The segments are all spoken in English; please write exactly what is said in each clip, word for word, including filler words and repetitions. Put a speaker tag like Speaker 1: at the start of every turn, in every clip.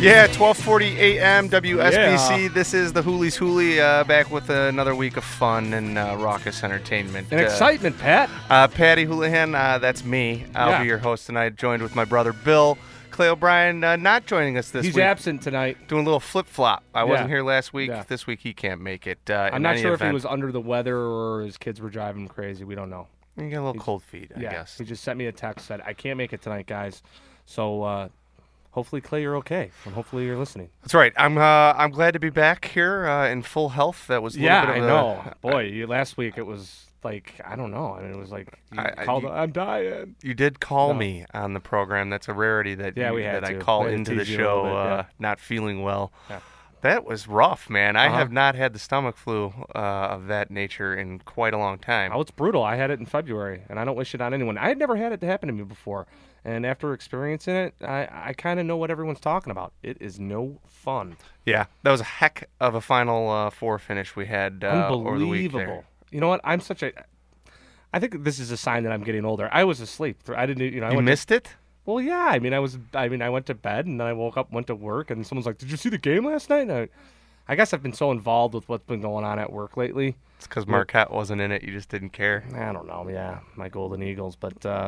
Speaker 1: Yeah, twelve forty a.m. W S B C.
Speaker 2: Yeah.
Speaker 1: This is the Hoolies Hoolie, uh, back with another week of fun and uh, raucous entertainment.
Speaker 2: And
Speaker 1: uh,
Speaker 2: excitement, Pat.
Speaker 1: Uh, Patty Houlihan, uh, that's me. I'll
Speaker 2: Yeah.
Speaker 1: be your host tonight, joined with my brother Bill. Clay O'Brien uh, not joining us this
Speaker 2: He's
Speaker 1: week.
Speaker 2: absent tonight.
Speaker 1: Doing a little flip-flop. I wasn't
Speaker 2: Yeah.
Speaker 1: here last week.
Speaker 2: Yeah.
Speaker 1: This week he can't make it. Uh,
Speaker 2: I'm
Speaker 1: in
Speaker 2: not
Speaker 1: any
Speaker 2: sure if he
Speaker 1: event.
Speaker 2: was under the weather or his kids were driving him crazy. We don't know.
Speaker 1: You got a little cold feet, I
Speaker 2: yeah,
Speaker 1: guess.
Speaker 2: he just sent me a text, said, I can't make it tonight, guys. So uh, hopefully, Clay, you're okay. And hopefully you're listening.
Speaker 1: That's right. I'm uh, I'm glad to be back here uh, in full health. That was a little
Speaker 2: Yeah,
Speaker 1: bit
Speaker 2: I
Speaker 1: of
Speaker 2: know.
Speaker 1: a,
Speaker 2: Boy, you, last week it was like, I don't know. I mean, it was like, you
Speaker 1: I- I-
Speaker 2: called,
Speaker 1: you-
Speaker 2: I'm dying.
Speaker 1: You did call
Speaker 2: No.
Speaker 1: me on the program. That's a rarity that
Speaker 2: Yeah,
Speaker 1: you,
Speaker 2: we had
Speaker 1: that I
Speaker 2: to.
Speaker 1: call
Speaker 2: We had to
Speaker 1: into the
Speaker 2: tease you a little
Speaker 1: show
Speaker 2: bit, yeah.
Speaker 1: uh, not feeling well.
Speaker 2: Yeah.
Speaker 1: That was rough, man. I
Speaker 2: Uh-huh.
Speaker 1: have not had the stomach flu uh, of that nature in quite a long time.
Speaker 2: Oh, it's brutal. I had it in February, and I don't wish it on anyone. I had never had it happen to me before. And after experiencing it, I, I kind of know what everyone's talking about. It is no fun.
Speaker 1: Yeah, that was a heck of a Final uh, Four finish we had uh, over the week there.
Speaker 2: Unbelievable. You know what? I'm such a. I think this is a sign that I'm getting older. I was asleep. I didn't. You know. I
Speaker 1: You
Speaker 2: went to-
Speaker 1: missed it?
Speaker 2: Well, yeah. I mean, I was. I mean, I went to bed and then I woke up, went to work, and someone's like, "Did you see the game last night?" And I, I guess I've been so involved with what's been going on at work lately.
Speaker 1: It's because Marquette wasn't in it. You just didn't care.
Speaker 2: I don't know. Yeah, my Golden Eagles, but uh,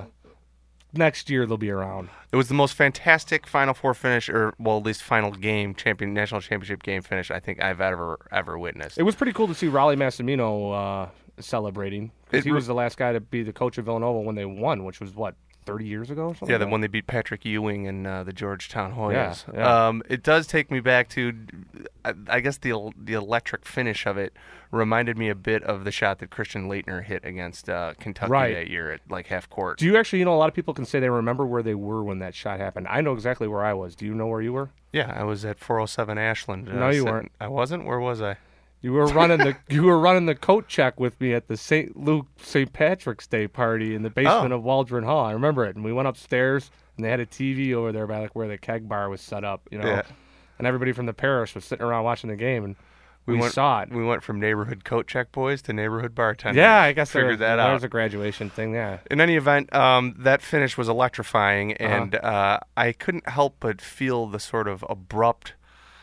Speaker 2: next year they'll be around.
Speaker 1: It was the most fantastic Final Four finish, or well, at least final game, champion national championship game finish I think I've ever ever witnessed.
Speaker 2: It was pretty cool to see Raleigh Massimino uh, celebrating because
Speaker 1: It
Speaker 2: he
Speaker 1: re-
Speaker 2: was the last guy to be the coach of Villanova when they won, which was what thirty years ago or something.
Speaker 1: Yeah,
Speaker 2: like
Speaker 1: the
Speaker 2: that?
Speaker 1: when they beat Patrick Ewing and uh, the Georgetown Hoyas.
Speaker 2: Yeah, yeah.
Speaker 1: Um, it does take me back to, I, I guess the el- the electric finish of it reminded me a bit of the shot that Christian Leitner hit against uh, Kentucky
Speaker 2: Right.
Speaker 1: that year at like half court.
Speaker 2: Do you actually, you know, a lot of people can say they remember where they were when that shot happened. I know exactly where I was. Do you know where you were?
Speaker 1: Yeah, I was at four oh seven Ashland. uh,
Speaker 2: No, you
Speaker 1: sitting-
Speaker 2: weren't.
Speaker 1: I wasn't. Where was I?
Speaker 2: You were running the you were running the coat check with me at the Saint Luke Saint Patrick's Day party in the basement
Speaker 1: Oh.
Speaker 2: of Waldron Hall. I remember it. And we went upstairs and they had a T V over there by like where the keg bar was set up, you know.
Speaker 1: Yeah.
Speaker 2: And everybody from the parish was sitting around watching the game and we,
Speaker 1: went,
Speaker 2: saw it.
Speaker 1: We went from neighborhood coat check boys to neighborhood bartenders.
Speaker 2: Yeah, I guess
Speaker 1: figured
Speaker 2: there,
Speaker 1: that
Speaker 2: there
Speaker 1: out.
Speaker 2: was a graduation thing, yeah.
Speaker 1: In any event, um, that finish was electrifying,
Speaker 2: Uh-huh.
Speaker 1: and uh, I couldn't help but feel the sort of abrupt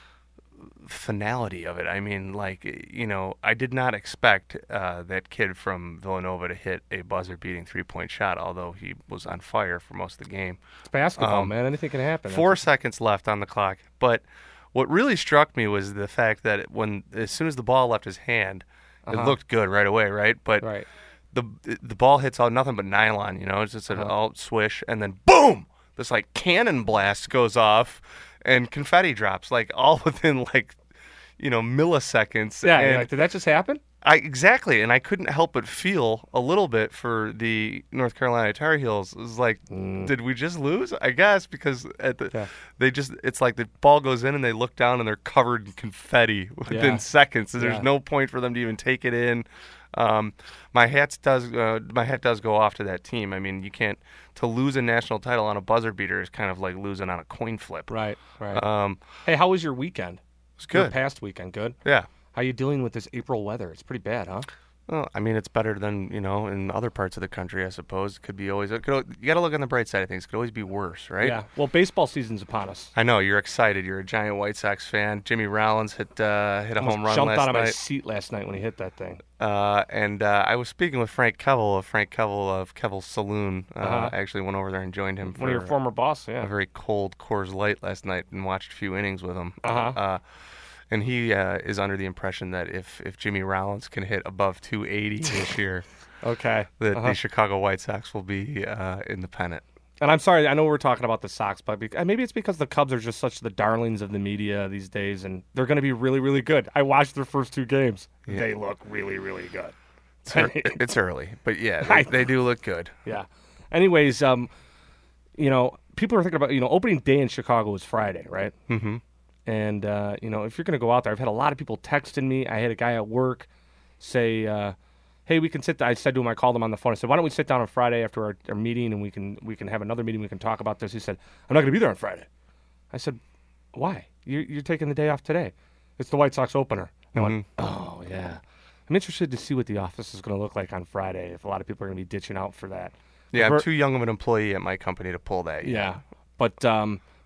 Speaker 1: finality of it. I mean, like, you know, I did not expect uh, that kid from Villanova to hit a buzzer-beating three-point shot, although he was on fire for most of the game.
Speaker 2: It's basketball,
Speaker 1: Um,
Speaker 2: man. Anything can happen.
Speaker 1: Four seconds left on the clock, but what really struck me was the fact that when, as soon as the ball left his hand,
Speaker 2: Uh-huh.
Speaker 1: it looked good right away, right? But
Speaker 2: Right.
Speaker 1: the the ball hits all nothing but nylon, you know. It's just an
Speaker 2: Uh-huh.
Speaker 1: all swish, and then boom, this like cannon blast goes off, and confetti drops like all within like, you know, milliseconds.
Speaker 2: Yeah, you're
Speaker 1: and
Speaker 2: like, did that just happen?
Speaker 1: I exactly, and I couldn't help but feel a little bit for the North Carolina Tar Heels. It was like, did we just lose? I guess because at the
Speaker 2: Mm. Yeah.
Speaker 1: they just it's like the ball goes in and they look down and they're covered in confetti within
Speaker 2: Yeah.
Speaker 1: seconds. So there's
Speaker 2: Yeah.
Speaker 1: no point for them to even take it in. Um, my hat does uh, my hat does go off to that team. I mean, you can't to lose a national title on a buzzer beater is kind of like losing on a coin flip.
Speaker 2: Right, right.
Speaker 1: Um,
Speaker 2: hey, how was your weekend?
Speaker 1: it's
Speaker 2: Your
Speaker 1: good.
Speaker 2: past weekend, good?
Speaker 1: Yeah.
Speaker 2: How you dealing with this April weather? It's pretty bad, huh?
Speaker 1: Well, I mean, it's better than, you know, in other parts of the country, I suppose. It could be always, it could, you got to look on the bright side of things. It could always be worse, right?
Speaker 2: Yeah. Well, baseball season's upon us.
Speaker 1: I know, you're excited. You're a giant White Sox fan. Jimmy Rollins hit uh, hit a
Speaker 2: Almost
Speaker 1: home run
Speaker 2: jumped
Speaker 1: last
Speaker 2: out of my
Speaker 1: night.
Speaker 2: seat last night when he hit that thing.
Speaker 1: Uh, and uh, I was speaking with Frank Kevel of Frank Kevel of Kevel's Saloon. Uh,
Speaker 2: Uh-huh.
Speaker 1: I actually went over there and joined him for
Speaker 2: One of your former boss,
Speaker 1: a
Speaker 2: yeah.
Speaker 1: very cold Coors Light last night and watched a few innings with him.
Speaker 2: Uh-huh.
Speaker 1: Uh, and he uh, is under the impression that if, if Jimmy Rollins can hit above two eighty this year,
Speaker 2: Okay.
Speaker 1: that
Speaker 2: Uh-huh.
Speaker 1: the Chicago White Sox will be uh, in the pennant.
Speaker 2: And I'm sorry, I know we're talking about the Sox, but be- uh, maybe it's because the Cubs are just such the darlings of the media these days, and they're going to be really, really good. I watched their first two games.
Speaker 1: Yeah.
Speaker 2: They look really, really good.
Speaker 1: It's, ear- it's early, but yeah,
Speaker 2: I
Speaker 1: they, they do look good.
Speaker 2: Yeah. Anyways, um, you know, people are thinking about, you know, opening day in Chicago is Friday, right?
Speaker 1: Mm-hmm.
Speaker 2: And, uh, you know, if you're going to go out there, I've had a lot of people texting me. I had a guy at work say, uh, hey, we can sit down. I said to him, I called him on the phone. I said, why don't we sit down on Friday after our, our meeting and we can we can have another meeting. We can talk about this. He said, I'm not going to be there on Friday. I said, why? You're, you're taking the day off today. It's the White Sox opener. And I went, oh, yeah. I'm interested to see what the office is going to look like on Friday if a lot of people are going to be ditching out for that.
Speaker 1: Yeah, I'm
Speaker 2: Ver-
Speaker 1: too young of an employee at my company to pull that.
Speaker 2: Yeah. But um,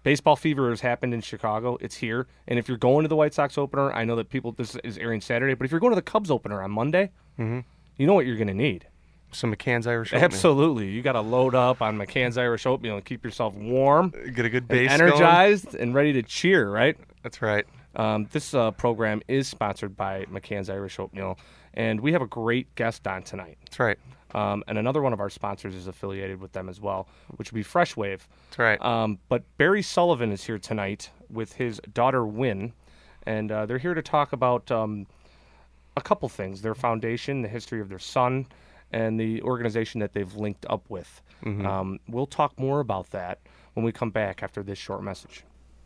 Speaker 2: Baseball fever has happened in Chicago. It's here. And if you're going to the White Sox opener, I know that people, this is airing Saturday, but if you're going to the Cubs opener on Monday,
Speaker 1: mm-hmm.
Speaker 2: you know what you're going to need.
Speaker 1: Some McCann's Irish oatmeal.
Speaker 2: Absolutely. You got to load up on McCann's Irish oatmeal and keep yourself warm.
Speaker 1: Get a good base
Speaker 2: and energized
Speaker 1: going.
Speaker 2: and ready to cheer, right?
Speaker 1: That's right.
Speaker 2: Um, this uh, program is sponsored by McCann's Irish Oatmeal, and we have a great guest on tonight.
Speaker 1: That's right.
Speaker 2: Um, and another one of our sponsors is affiliated with them as well, which would be Fresh Wave.
Speaker 1: That's right.
Speaker 2: Um, but Barry Sullivan is here tonight with his daughter, Wynn, and uh, they're here to talk about um, a couple things, their foundation, the history of their son, and the organization that they've linked up with.
Speaker 1: Mm-hmm.
Speaker 2: Um, we'll talk more about that when we come back after this short message.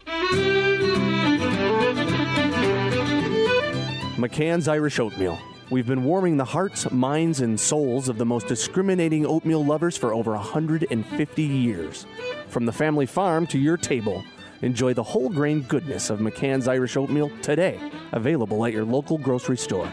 Speaker 3: McCann's Irish Oatmeal. We've been warming the hearts, minds, and souls of the most discriminating oatmeal lovers for over one hundred fifty years. From the family farm to your table, enjoy the whole grain goodness of McCann's Irish Oatmeal today. Available at your local grocery store.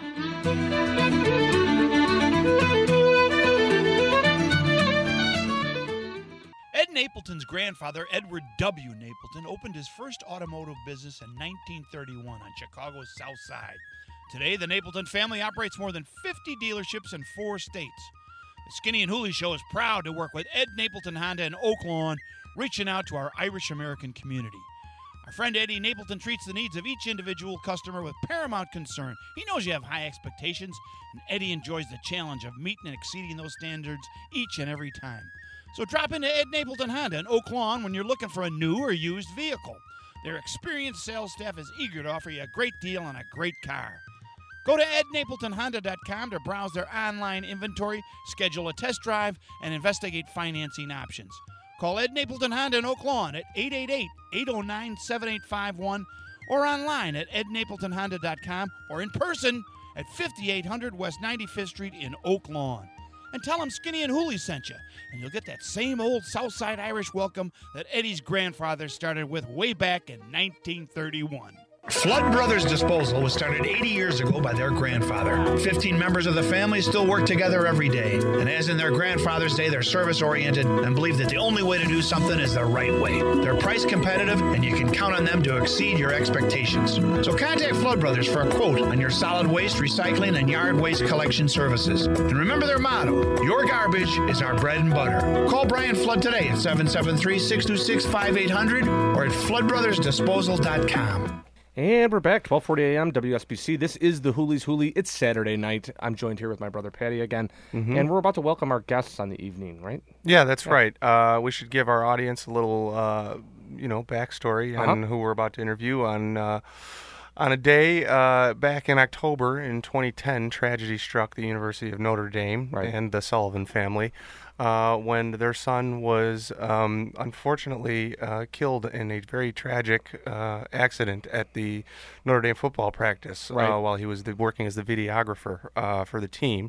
Speaker 4: Ed Napleton's grandfather, Edward W. Napleton, opened his first automotive business in nineteen thirty-one on Chicago's South Side. Today, the Napleton family operates more than fifty dealerships in four states. The Skinny and Hooley Show is proud to work with Ed Napleton Honda in Oak Lawn, reaching out to our Irish-American community. Our friend Eddie Napleton treats the needs of each individual customer with paramount concern. He knows you have high expectations, and Eddie enjoys the challenge of meeting and exceeding those standards each and every time. So drop into Ed Napleton Honda in Oak Lawn when you're looking for a new or used vehicle. Their experienced sales staff is eager to offer you a great deal on a great car. Go to ed napleton honda dot com to browse their online inventory, schedule a test drive, and investigate financing options. Call Ed Napleton Honda in Oak Lawn at eight eight eight, eight oh nine, seven eight five one or online at ed napleton honda dot com or in person at fifty-eight hundred West ninety-fifth Street in Oak Lawn. And tell them Skinny and Hooley sent you, and you'll get that same old Southside Irish welcome that Eddie's grandfather started with way back in nineteen thirty-one.
Speaker 5: Flood Brothers Disposal was started eighty years ago by their grandfather. fifteen members of the family still work together every day. And as in their grandfather's day, they're service-oriented and believe that the only way to do something is the right way. They're price competitive, and you can count on them to exceed your expectations. So contact Flood Brothers for a quote on your solid waste, recycling, and yard waste collection services. And remember their motto, your garbage is our bread and butter. Call Brian Flood today at seven seven three, six two six, five eight zero zero or at flood brothers disposal dot com.
Speaker 2: And we're back, twelve forty a.m., W S B C. This is the Hooley's Hooley. It's Saturday night. I'm joined here with my brother Patty again. Mm-hmm. And we're about to welcome our guests on the evening, right?
Speaker 1: Yeah, that's yeah. right. Uh, we should give our audience a little, uh, you know, backstory uh-huh. on who we're about to interview. On uh, on a day uh, back in October in twenty ten, tragedy struck the University of Notre Dame right. and the Sullivan family. Uh, when their son was um, unfortunately uh, killed in a very tragic uh, accident at the Notre Dame football practice right. uh, while he was the, working as the videographer uh, for the team.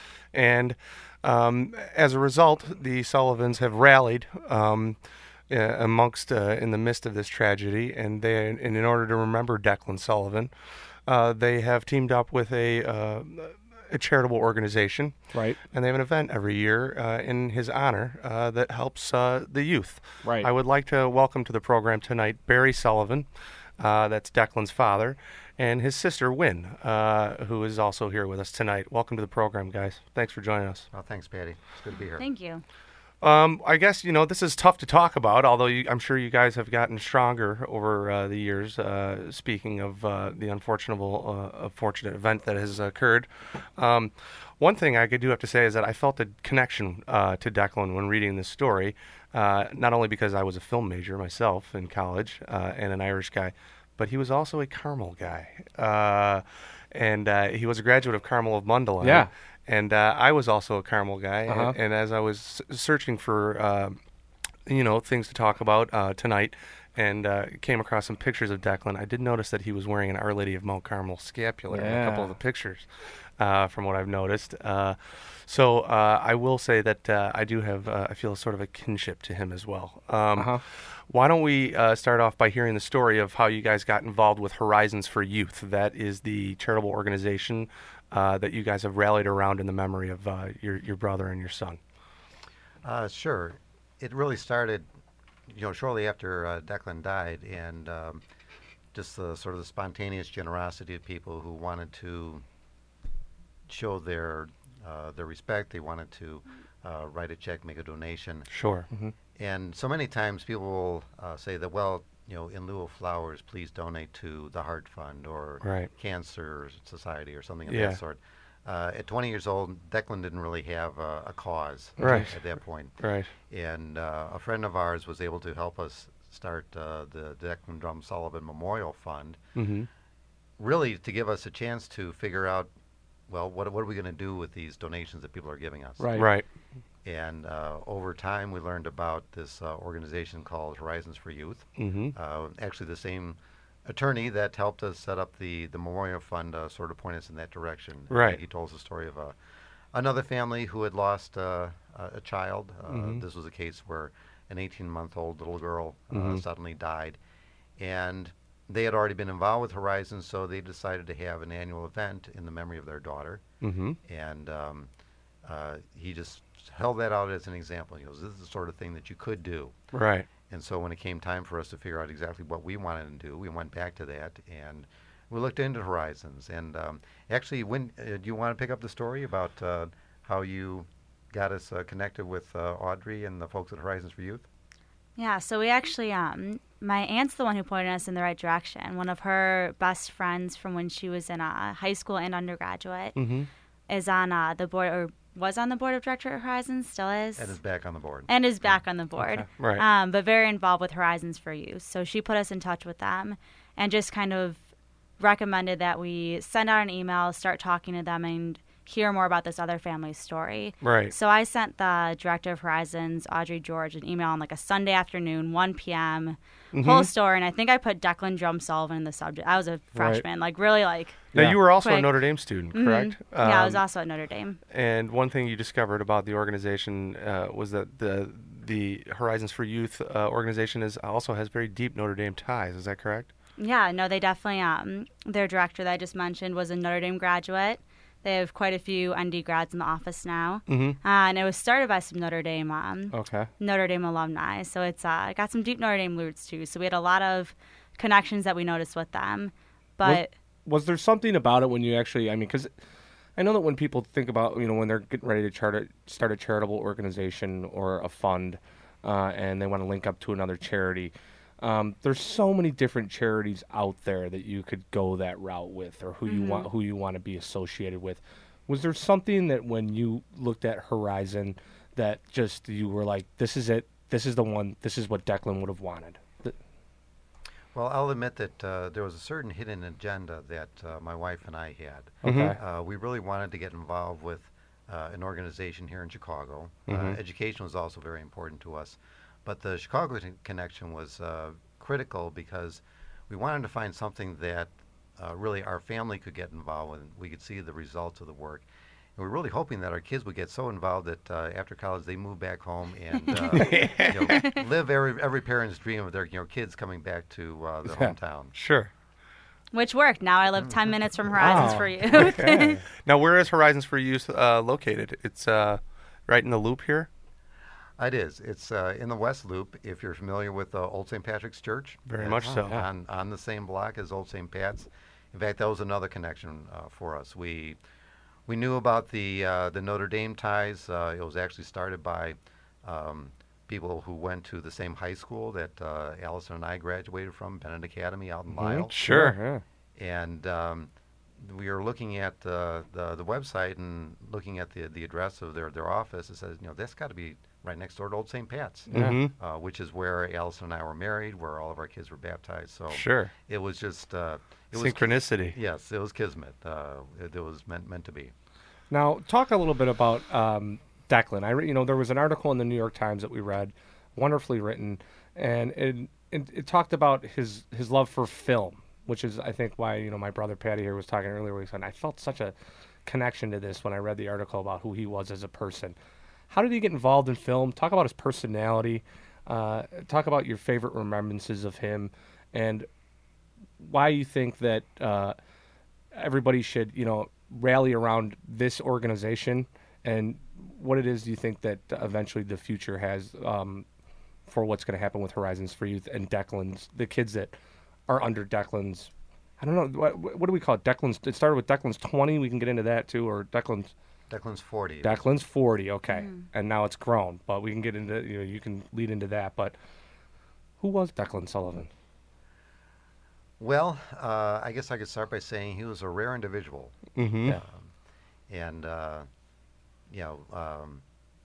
Speaker 1: And um, as a result, the Sullivans have rallied um, uh, amongst uh, in the midst of this tragedy, and they, and in order to remember Declan Sullivan, uh, they have teamed up with a uh, a charitable organization,
Speaker 2: right?
Speaker 1: And they have an event every year uh, in his honor uh, that helps uh, the youth.
Speaker 2: Right.
Speaker 1: I would like to welcome to the program tonight Barry Sullivan, uh, that's Declan's father, and his sister Wynn, uh, who is also here with us tonight. Welcome to the program, guys. Thanks for joining us.
Speaker 6: Well, thanks, Patty. It's good to be here.
Speaker 7: Thank you.
Speaker 1: Um, I guess, you know, this is tough to talk about, although you, I'm sure you guys have gotten stronger over uh, the years, uh, speaking of uh, the unfortunate, uh, unfortunate event that has occurred. Um, one thing I do have to say is that I felt a connection uh, to Declan when reading this story, uh, not only because I was a film major myself in college uh, and an Irish guy, but he was also a Carmel guy. Uh, and uh, he was a graduate of Carmel of Mundelein.
Speaker 2: Yeah.
Speaker 1: And uh, I was also a Carmel guy,
Speaker 2: uh-huh.
Speaker 1: and, and as I was searching for, uh, you know, things to talk about uh, tonight, and uh, came across some pictures of Declan, I did notice that he was wearing an Our Lady of Mount Carmel scapular
Speaker 2: yeah.
Speaker 1: in a couple of the pictures, uh, from what I've noticed. Uh, so uh, I will say that uh, I do have, uh, I feel sort of a kinship to him as well. Um,
Speaker 2: uh-huh.
Speaker 1: Why don't we uh, start off by hearing the story of how you guys got involved with Horizons for Youth? That is the charitable organization Uh, that you guys have rallied around in the memory of uh, your your brother and your son.
Speaker 6: Uh, sure. It really started, you know, shortly after uh, Declan died, and um, just the sort of the spontaneous generosity of people who wanted to show their uh, their respect. They wanted to uh, write a check, make a donation.
Speaker 1: Sure.
Speaker 2: Mm-hmm.
Speaker 6: And so many times people will uh, say that, well, you know, in lieu of flowers, please donate to the Heart Fund or
Speaker 1: Right.
Speaker 6: Cancer Society or something of
Speaker 1: Yeah.
Speaker 6: that sort. Uh, at twenty years old, Declan didn't really have a, a cause
Speaker 1: Right.
Speaker 6: at that point.
Speaker 1: Right.
Speaker 6: And uh, a friend of ours was able to help us start uh, the Declan Drum Sullivan Memorial Fund,
Speaker 1: Mm-hmm.
Speaker 6: really to give us a chance to figure out, well, what, what are we going to do with these donations that people are giving us?
Speaker 2: Right.
Speaker 1: Right.
Speaker 6: And uh, over time, we learned about this uh, organization called Horizons for Youth.
Speaker 1: Mm-hmm.
Speaker 6: Uh, actually, the same attorney that helped us set up the, the Memorial Fund uh, sort of pointed us in that direction.
Speaker 1: Right.
Speaker 6: Uh, he told us the story of a, another family who had lost uh, a, a child. Uh,
Speaker 1: Mhm.
Speaker 6: This was a case where an eighteen-month-old little girl uh,
Speaker 1: Mhm.
Speaker 6: suddenly died. And they had already been involved with Horizons, so they decided to have an annual event in the memory of their daughter.
Speaker 1: Mm-hmm.
Speaker 6: And um, uh, he just held that out as an example. He goes, this is the sort of thing that you could do.
Speaker 1: Right.
Speaker 6: And so when it came time for us to figure out exactly what we wanted to do, we went back to that and we looked into Horizons. And um, actually, when uh, do you want to pick up the story about uh, how you got us uh, connected with uh, Audrey and the folks at Horizons for Youth?
Speaker 7: Yeah, so we actually, um, my aunt's the one who pointed us in the right direction. One of her best friends from when she was in uh, high school and undergraduate
Speaker 1: Mm-hmm.
Speaker 7: is on uh, the board, or was on the board of director at Horizons, still is.
Speaker 6: And is back on the board.
Speaker 7: And is back on the board.
Speaker 2: Okay.
Speaker 1: Right.
Speaker 7: Um, but very involved with Horizons for Youth. So she put us in touch with them and just kind of recommended that we send out an email, start talking to them, and hear more about this other family's story.
Speaker 1: Right.
Speaker 7: So I sent the director of Horizons, Audrey George, an email on like a Sunday afternoon, one p.m.,
Speaker 1: Mm-hmm.
Speaker 7: whole story. And I think I put Declan Drum Sullivan in the subject. I was a freshman, like really like.
Speaker 1: Now,
Speaker 2: Yeah.
Speaker 1: you were also a
Speaker 7: Quick.
Speaker 1: Notre Dame student,
Speaker 7: Mhm.
Speaker 1: correct?
Speaker 7: Yeah, I was
Speaker 1: Um,
Speaker 7: also at Notre Dame.
Speaker 1: And one thing you discovered about the organization uh, was that the the Horizons for Youth uh, organization is also has very deep Notre Dame ties. Is that correct?
Speaker 7: Yeah, no, they definitely, um, their director that I just mentioned was a Notre Dame graduate. They have quite a few N D grads in the office now.
Speaker 1: Mm-hmm.
Speaker 7: Uh, and it was started by some Notre Dame um,
Speaker 2: Okay.
Speaker 7: Notre Dame alumni. So it's uh, got some deep Notre Dame roots too. So we had a lot of connections that we noticed with them. But
Speaker 2: Was there something about it when you actually, I mean, because I know that when people think about, you know, when they're getting ready to chart a, start a charitable organization or a fund uh, and they want to link up to another charity, um, there's so many different charities out there that you could go that route with or who you want who you want to be associated with. Was there something that when you looked at Horizon that just you were like, this is it, this is the one, this is what Declan would have wanted? Th-
Speaker 6: Well, I'll admit that uh, there was a certain hidden agenda that uh, my wife and I had.
Speaker 2: Okay.
Speaker 6: Uh, we really wanted to get involved with uh, an organization here in Chicago. Uh,
Speaker 1: Mhm.
Speaker 6: education was also very important to us. But the Chicago con- connection was uh, critical because we wanted to find something that uh, really our family could get involved with. We could see the results of the work. And we're really hoping that our kids would get so involved that uh, after college they move back home and uh, you know, live every every parent's dream of their you know kids coming back to uh, their
Speaker 2: Yeah.
Speaker 6: hometown.
Speaker 1: Sure.
Speaker 7: which worked. Now I live ten minutes from Horizons
Speaker 2: Wow.
Speaker 7: for Youth.
Speaker 2: Okay.
Speaker 1: Now, where is Horizons for Youth uh, located? It's uh, right in the Loop here.
Speaker 6: It is. It's uh, in the West Loop. If you're familiar with uh, Old Saint Patrick's Church,
Speaker 1: Very
Speaker 6: it's
Speaker 1: much so.
Speaker 2: yeah.
Speaker 6: on on the same block as Old Saint Pat's. In fact, that was another connection uh, for us. We we knew about the uh, the Notre Dame ties. Uh, it was actually started by um, people who went to the same high school that uh, Allison and I graduated from, Bennett Academy out in Lisle.
Speaker 1: Sure.
Speaker 2: Yeah.
Speaker 6: And um, we were looking at uh, the the website and looking at the the address of their their office. It says, you know, that's got to be right next door to Old Saint Pat's,
Speaker 1: Mm-hmm.
Speaker 6: uh, which is where Allison and I were married, where all of our kids were baptized. So
Speaker 1: Sure.
Speaker 6: it was just uh, it was
Speaker 1: Synchronicity.
Speaker 6: yes, it was kismet. Uh, it, it was meant meant to be.
Speaker 2: Now, talk a little bit about um, Declan. I, re- you know, there was an article in the New York Times that we read, wonderfully written, and it, it, it talked about his his love for film, which is, I think, why you know my brother Patty here was talking earlier. He said I felt such a connection to this when I read the article about who he was as a person. How did he get involved in film? Talk about his personality. Uh, talk about your favorite remembrances of him, and why you think that uh, everybody should, you know, rally around this organization, and what it is you think that eventually the future has um, for what's going to happen with Horizons for Youth and Declan's, the kids that are under Declan's. I don't know what what do we call it? Declan's. It started with Declan's twenty. We can get into that too, or Declan's.
Speaker 6: Declan's forty.
Speaker 2: Declan's forty. Okay,
Speaker 7: Mm.
Speaker 2: and now it's grown, but we can get into you know you can lead into that. But who was Declan Sullivan?
Speaker 6: Well, uh, I guess I could start by saying he was a rare individual.
Speaker 1: Mm-hmm.
Speaker 2: Yeah.
Speaker 6: Um, and, uh, you know, um,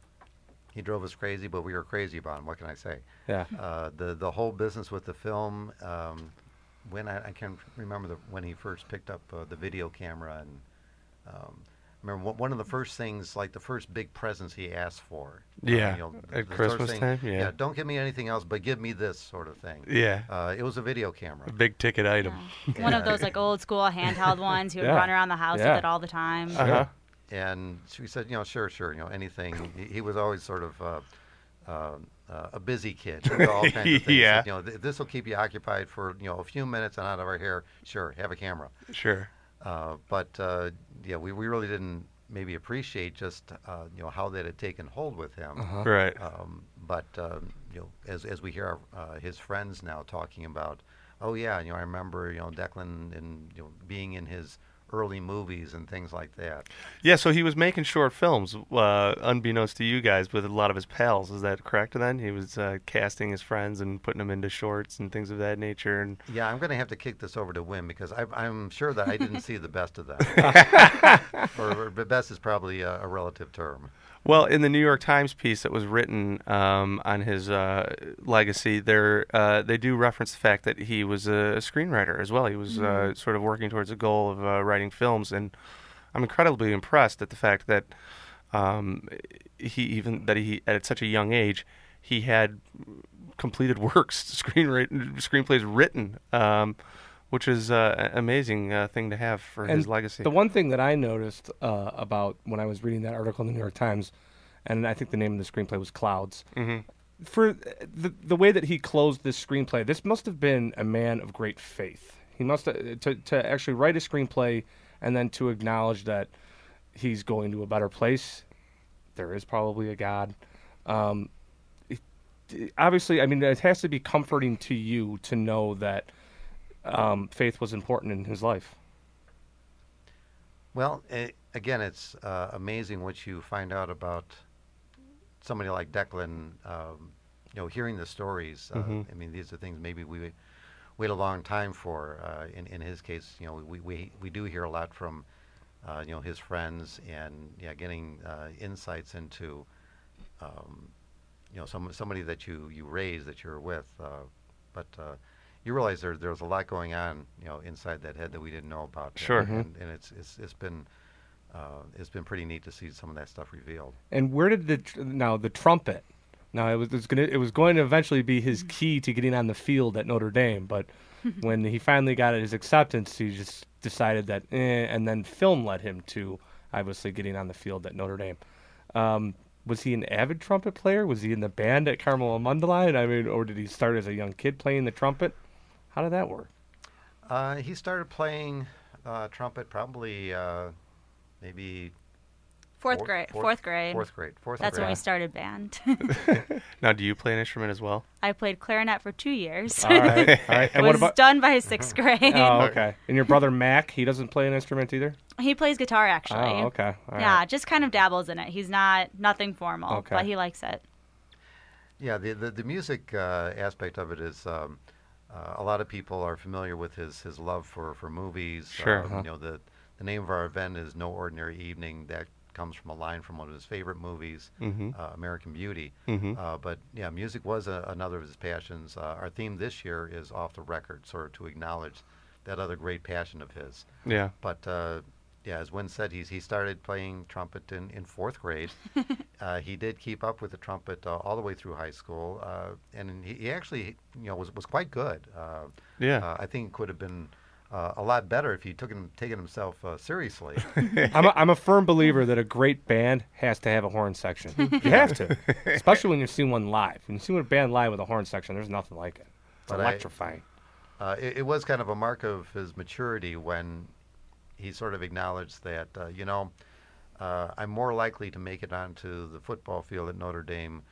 Speaker 6: he drove us crazy, but we were crazy about him. What can I say?
Speaker 2: Yeah.
Speaker 6: Uh, the the whole business with the film, um, when I, I can't remember the, when he first picked up uh, the video camera. And um, I remember one of the first things, like the first big presents he asked for. uh,
Speaker 1: Yeah,
Speaker 6: you know,
Speaker 1: at
Speaker 6: the sort of
Speaker 1: Christmas
Speaker 6: thing,
Speaker 1: time, yeah.
Speaker 6: Don't give me anything else, but give me this sort of thing.
Speaker 1: Yeah.
Speaker 6: Uh, it was a video camera.
Speaker 1: A big ticket item.
Speaker 7: Yeah. One of those like old school handheld ones. He would
Speaker 2: Yeah.
Speaker 7: run around the house
Speaker 2: Yeah.
Speaker 7: with it all the time.
Speaker 1: Uh-huh.
Speaker 6: And she said, you know, sure, sure, you know, anything. he, he was always sort of uh, uh, uh, a busy kid. He did all kinds of things.
Speaker 1: Yeah.
Speaker 6: You know, th- this will keep you occupied for, you know, a few minutes and out of our hair. Sure, have a camera.
Speaker 1: Sure.
Speaker 6: Uh, but, uh, yeah, we, we really didn't maybe appreciate just, uh, you know, how that had taken hold with him.
Speaker 2: Uh-huh.
Speaker 1: Right.
Speaker 6: Um, but, um, you know, as, as we hear uh, his friends now talking about, oh, yeah, you know, I remember, you know, Declan and, you know, being in his early movies and things like that.
Speaker 1: Yeah, so he was making short films, uh, unbeknownst to you guys, with a lot of his pals. Is that correct then? He was uh, casting his friends and putting them into shorts and things of that nature. And
Speaker 6: Yeah, I'm going to have to kick this over to Wim because I, I'm sure that I didn't see the best of that. or, or the best is probably a, a relative term.
Speaker 1: Well, in the New York Times piece that was written um, on his uh, legacy, there uh, they do reference the fact that he was a, a screenwriter as well. He was uh, sort of working towards a goal of uh, writing films, and I'm incredibly impressed at the fact that um, he even that he at such a young age he had completed works, screenwrite, screenplays written. Um, which is uh, an amazing uh, thing to have for
Speaker 2: And
Speaker 1: his legacy.
Speaker 2: The one thing that I noticed uh, about when I was reading that article in the New York Times, and I think the name of the screenplay was Clouds,
Speaker 1: Mm-hmm.
Speaker 2: for the the way that he closed this screenplay, this must have been a man of great faith. He must have, to to actually write a screenplay and then to acknowledge that he's going to a better place. There is probably a God. Um, it, obviously, I mean, it has to be comforting to you to know that um, faith was important in his life.
Speaker 6: Well, eh, again, it's uh, amazing what you find out about somebody like Declan. Um, you know, hearing the stories. Uh,
Speaker 1: Mhm.
Speaker 6: I mean, these are things maybe we wait a long time for. Uh, in in his case, you know, we we we do hear a lot from, uh, you know, his friends and yeah, getting uh, insights into, um, you know, some somebody that you you raise that you're with. Uh, but uh, you realize there there's a lot going on, you know, inside that head that we didn't know about.
Speaker 1: Sure.
Speaker 6: And,
Speaker 1: Mhm.
Speaker 6: and, and it's it's it's been. Uh, it's been pretty neat to see some of that stuff revealed.
Speaker 2: And where did the tr- now the trumpet? Now it was, it was going to it was going to eventually be his key to getting on the field at Notre Dame, but when he finally got his acceptance, he just decided that, eh, and then film led him to obviously getting on the field at Notre Dame. Um, was he an avid trumpet player? Was he in the band at Carmel Mundelein? I mean, or did he start as a young kid playing the trumpet? How did that work?
Speaker 6: Uh, he started playing uh, trumpet probably uh, maybe
Speaker 7: Fourth
Speaker 6: four-
Speaker 7: grade.
Speaker 6: fourth-
Speaker 7: Fourth grade.
Speaker 6: Fourth grade. Fourth
Speaker 7: That's
Speaker 6: grade.
Speaker 7: when we started band.
Speaker 1: Now, do you play an instrument as well?
Speaker 7: I played clarinet for two years.
Speaker 2: All right, all right. And
Speaker 7: was
Speaker 2: what about?
Speaker 7: done by sixth grade.
Speaker 2: Oh, okay. And your brother Mac, he doesn't play an instrument either.
Speaker 7: He plays guitar actually.
Speaker 2: Oh, okay. All
Speaker 7: yeah,
Speaker 2: right.
Speaker 7: just kind of dabbles in it. He's not nothing formal,
Speaker 2: Okay.
Speaker 7: but he likes it.
Speaker 6: Yeah, the the, the music uh, aspect of it is um, uh, a lot of people are familiar with his, his love for, for movies.
Speaker 1: Sure.
Speaker 6: Um,
Speaker 2: Uh-huh.
Speaker 6: You know, the the name of our event is No Ordinary Evening. That comes from a line from one of his favorite movies,
Speaker 1: Mm-hmm.
Speaker 6: uh, American Beauty.
Speaker 1: Mm-hmm.
Speaker 6: Uh, but yeah, music was a, another of his passions. Uh, our theme this year is Off the Record, sort of to acknowledge that other great passion of his.
Speaker 1: Yeah.
Speaker 6: But uh, yeah, as Wynn said, he's, he started playing trumpet in, in fourth grade. uh, he did keep up with the trumpet uh, all the way through high school, uh, and he, he actually, you know, was was quite good. Uh,
Speaker 1: Yeah.
Speaker 6: uh, I think it could have been uh, a lot better if he took him taken himself uh, seriously.
Speaker 2: I'm a, I'm a firm believer that a great band has to have a horn section. You have to, especially when you see one live. When you see a band live with a horn section, there's nothing like it. It's
Speaker 6: But I-
Speaker 2: electrifying.
Speaker 6: Uh, it, it was kind of a mark of his maturity when he sort of acknowledged that, uh, you know, uh, I'm more likely to make it onto the football field at Notre Dame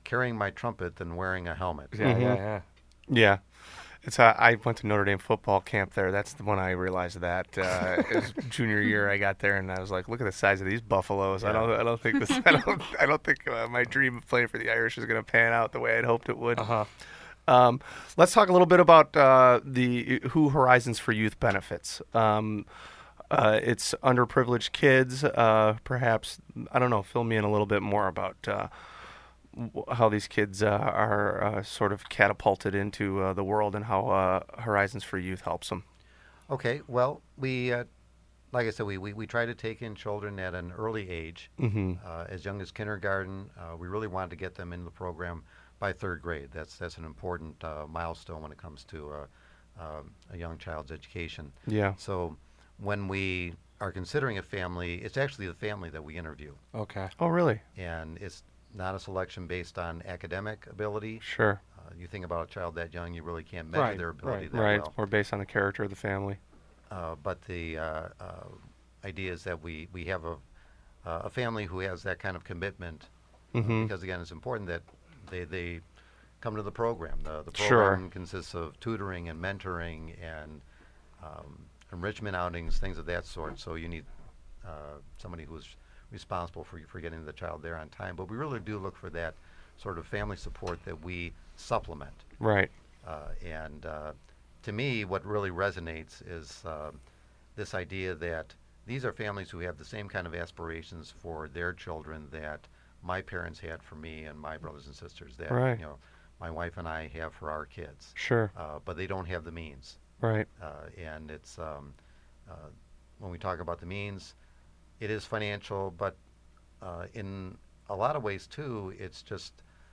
Speaker 6: carrying my trumpet than wearing a helmet.
Speaker 2: Yeah,
Speaker 1: Mhm.
Speaker 2: yeah, yeah.
Speaker 1: Yeah. It's uh, I went to Notre Dame football camp there. That's the one I realized that. Uh, it was junior year, I got there, and I was like, "Look at the size of these buffaloes." I
Speaker 6: Yeah.
Speaker 1: don't, I don't think this, I don't, I don't think uh, my dream of playing for the Irish is going to pan out the way I'd hoped it would.
Speaker 2: Uh-huh.
Speaker 1: Um, let's talk a little bit about uh, the Who Horizons for Youth benefits. Um, uh, it's underprivileged kids. Uh, perhaps I don't know. Fill me in a little bit more about. Uh, w- how these kids uh, are uh, sort of catapulted into uh, the world and how uh, Horizons for Youth helps them.
Speaker 6: Okay, well, we, uh, like I said, we, we, we try to take in children at an early age,
Speaker 1: Mm-hmm.
Speaker 6: uh, as young as kindergarten. Uh, we really wanted to get them into the program by third grade. That's that's an important uh, milestone when it comes to uh, um a young child's education.
Speaker 1: Yeah.
Speaker 6: So when we are considering a family, it's actually the family that we interview,
Speaker 2: Okay.
Speaker 1: Oh, really?
Speaker 6: and it's not a selection based on academic ability.
Speaker 1: Sure.
Speaker 6: Uh, you think about a child that young, you really can't measure
Speaker 2: Right,
Speaker 6: their ability
Speaker 2: right.
Speaker 6: that
Speaker 1: Right.
Speaker 6: well.
Speaker 1: It's more based on the character of the family.
Speaker 6: Uh, but the uh, uh, idea is that we, we have a, uh, a family who has that kind of commitment, uh,
Speaker 1: Mhm.
Speaker 6: because again, it's important that they, they come to the program. The, the
Speaker 1: Sure.
Speaker 6: program consists of tutoring and mentoring and um, enrichment outings, things of that sort. So you need uh, somebody who's responsible for for getting the child there on time. But we really do look for that sort of family support that we supplement.
Speaker 1: Right.
Speaker 6: Uh, and uh, to me, what really resonates is uh, this idea that these are families who have the same kind of aspirations for their children that my parents had for me and my brothers and sisters, that
Speaker 1: Right.
Speaker 6: you know, my wife and I have for our kids.
Speaker 1: Sure.
Speaker 6: Uh, but they don't have the means.
Speaker 1: Right.
Speaker 6: Uh, and it's um, uh, when we talk about the means, it is financial, but uh, in a lot of ways too, it's just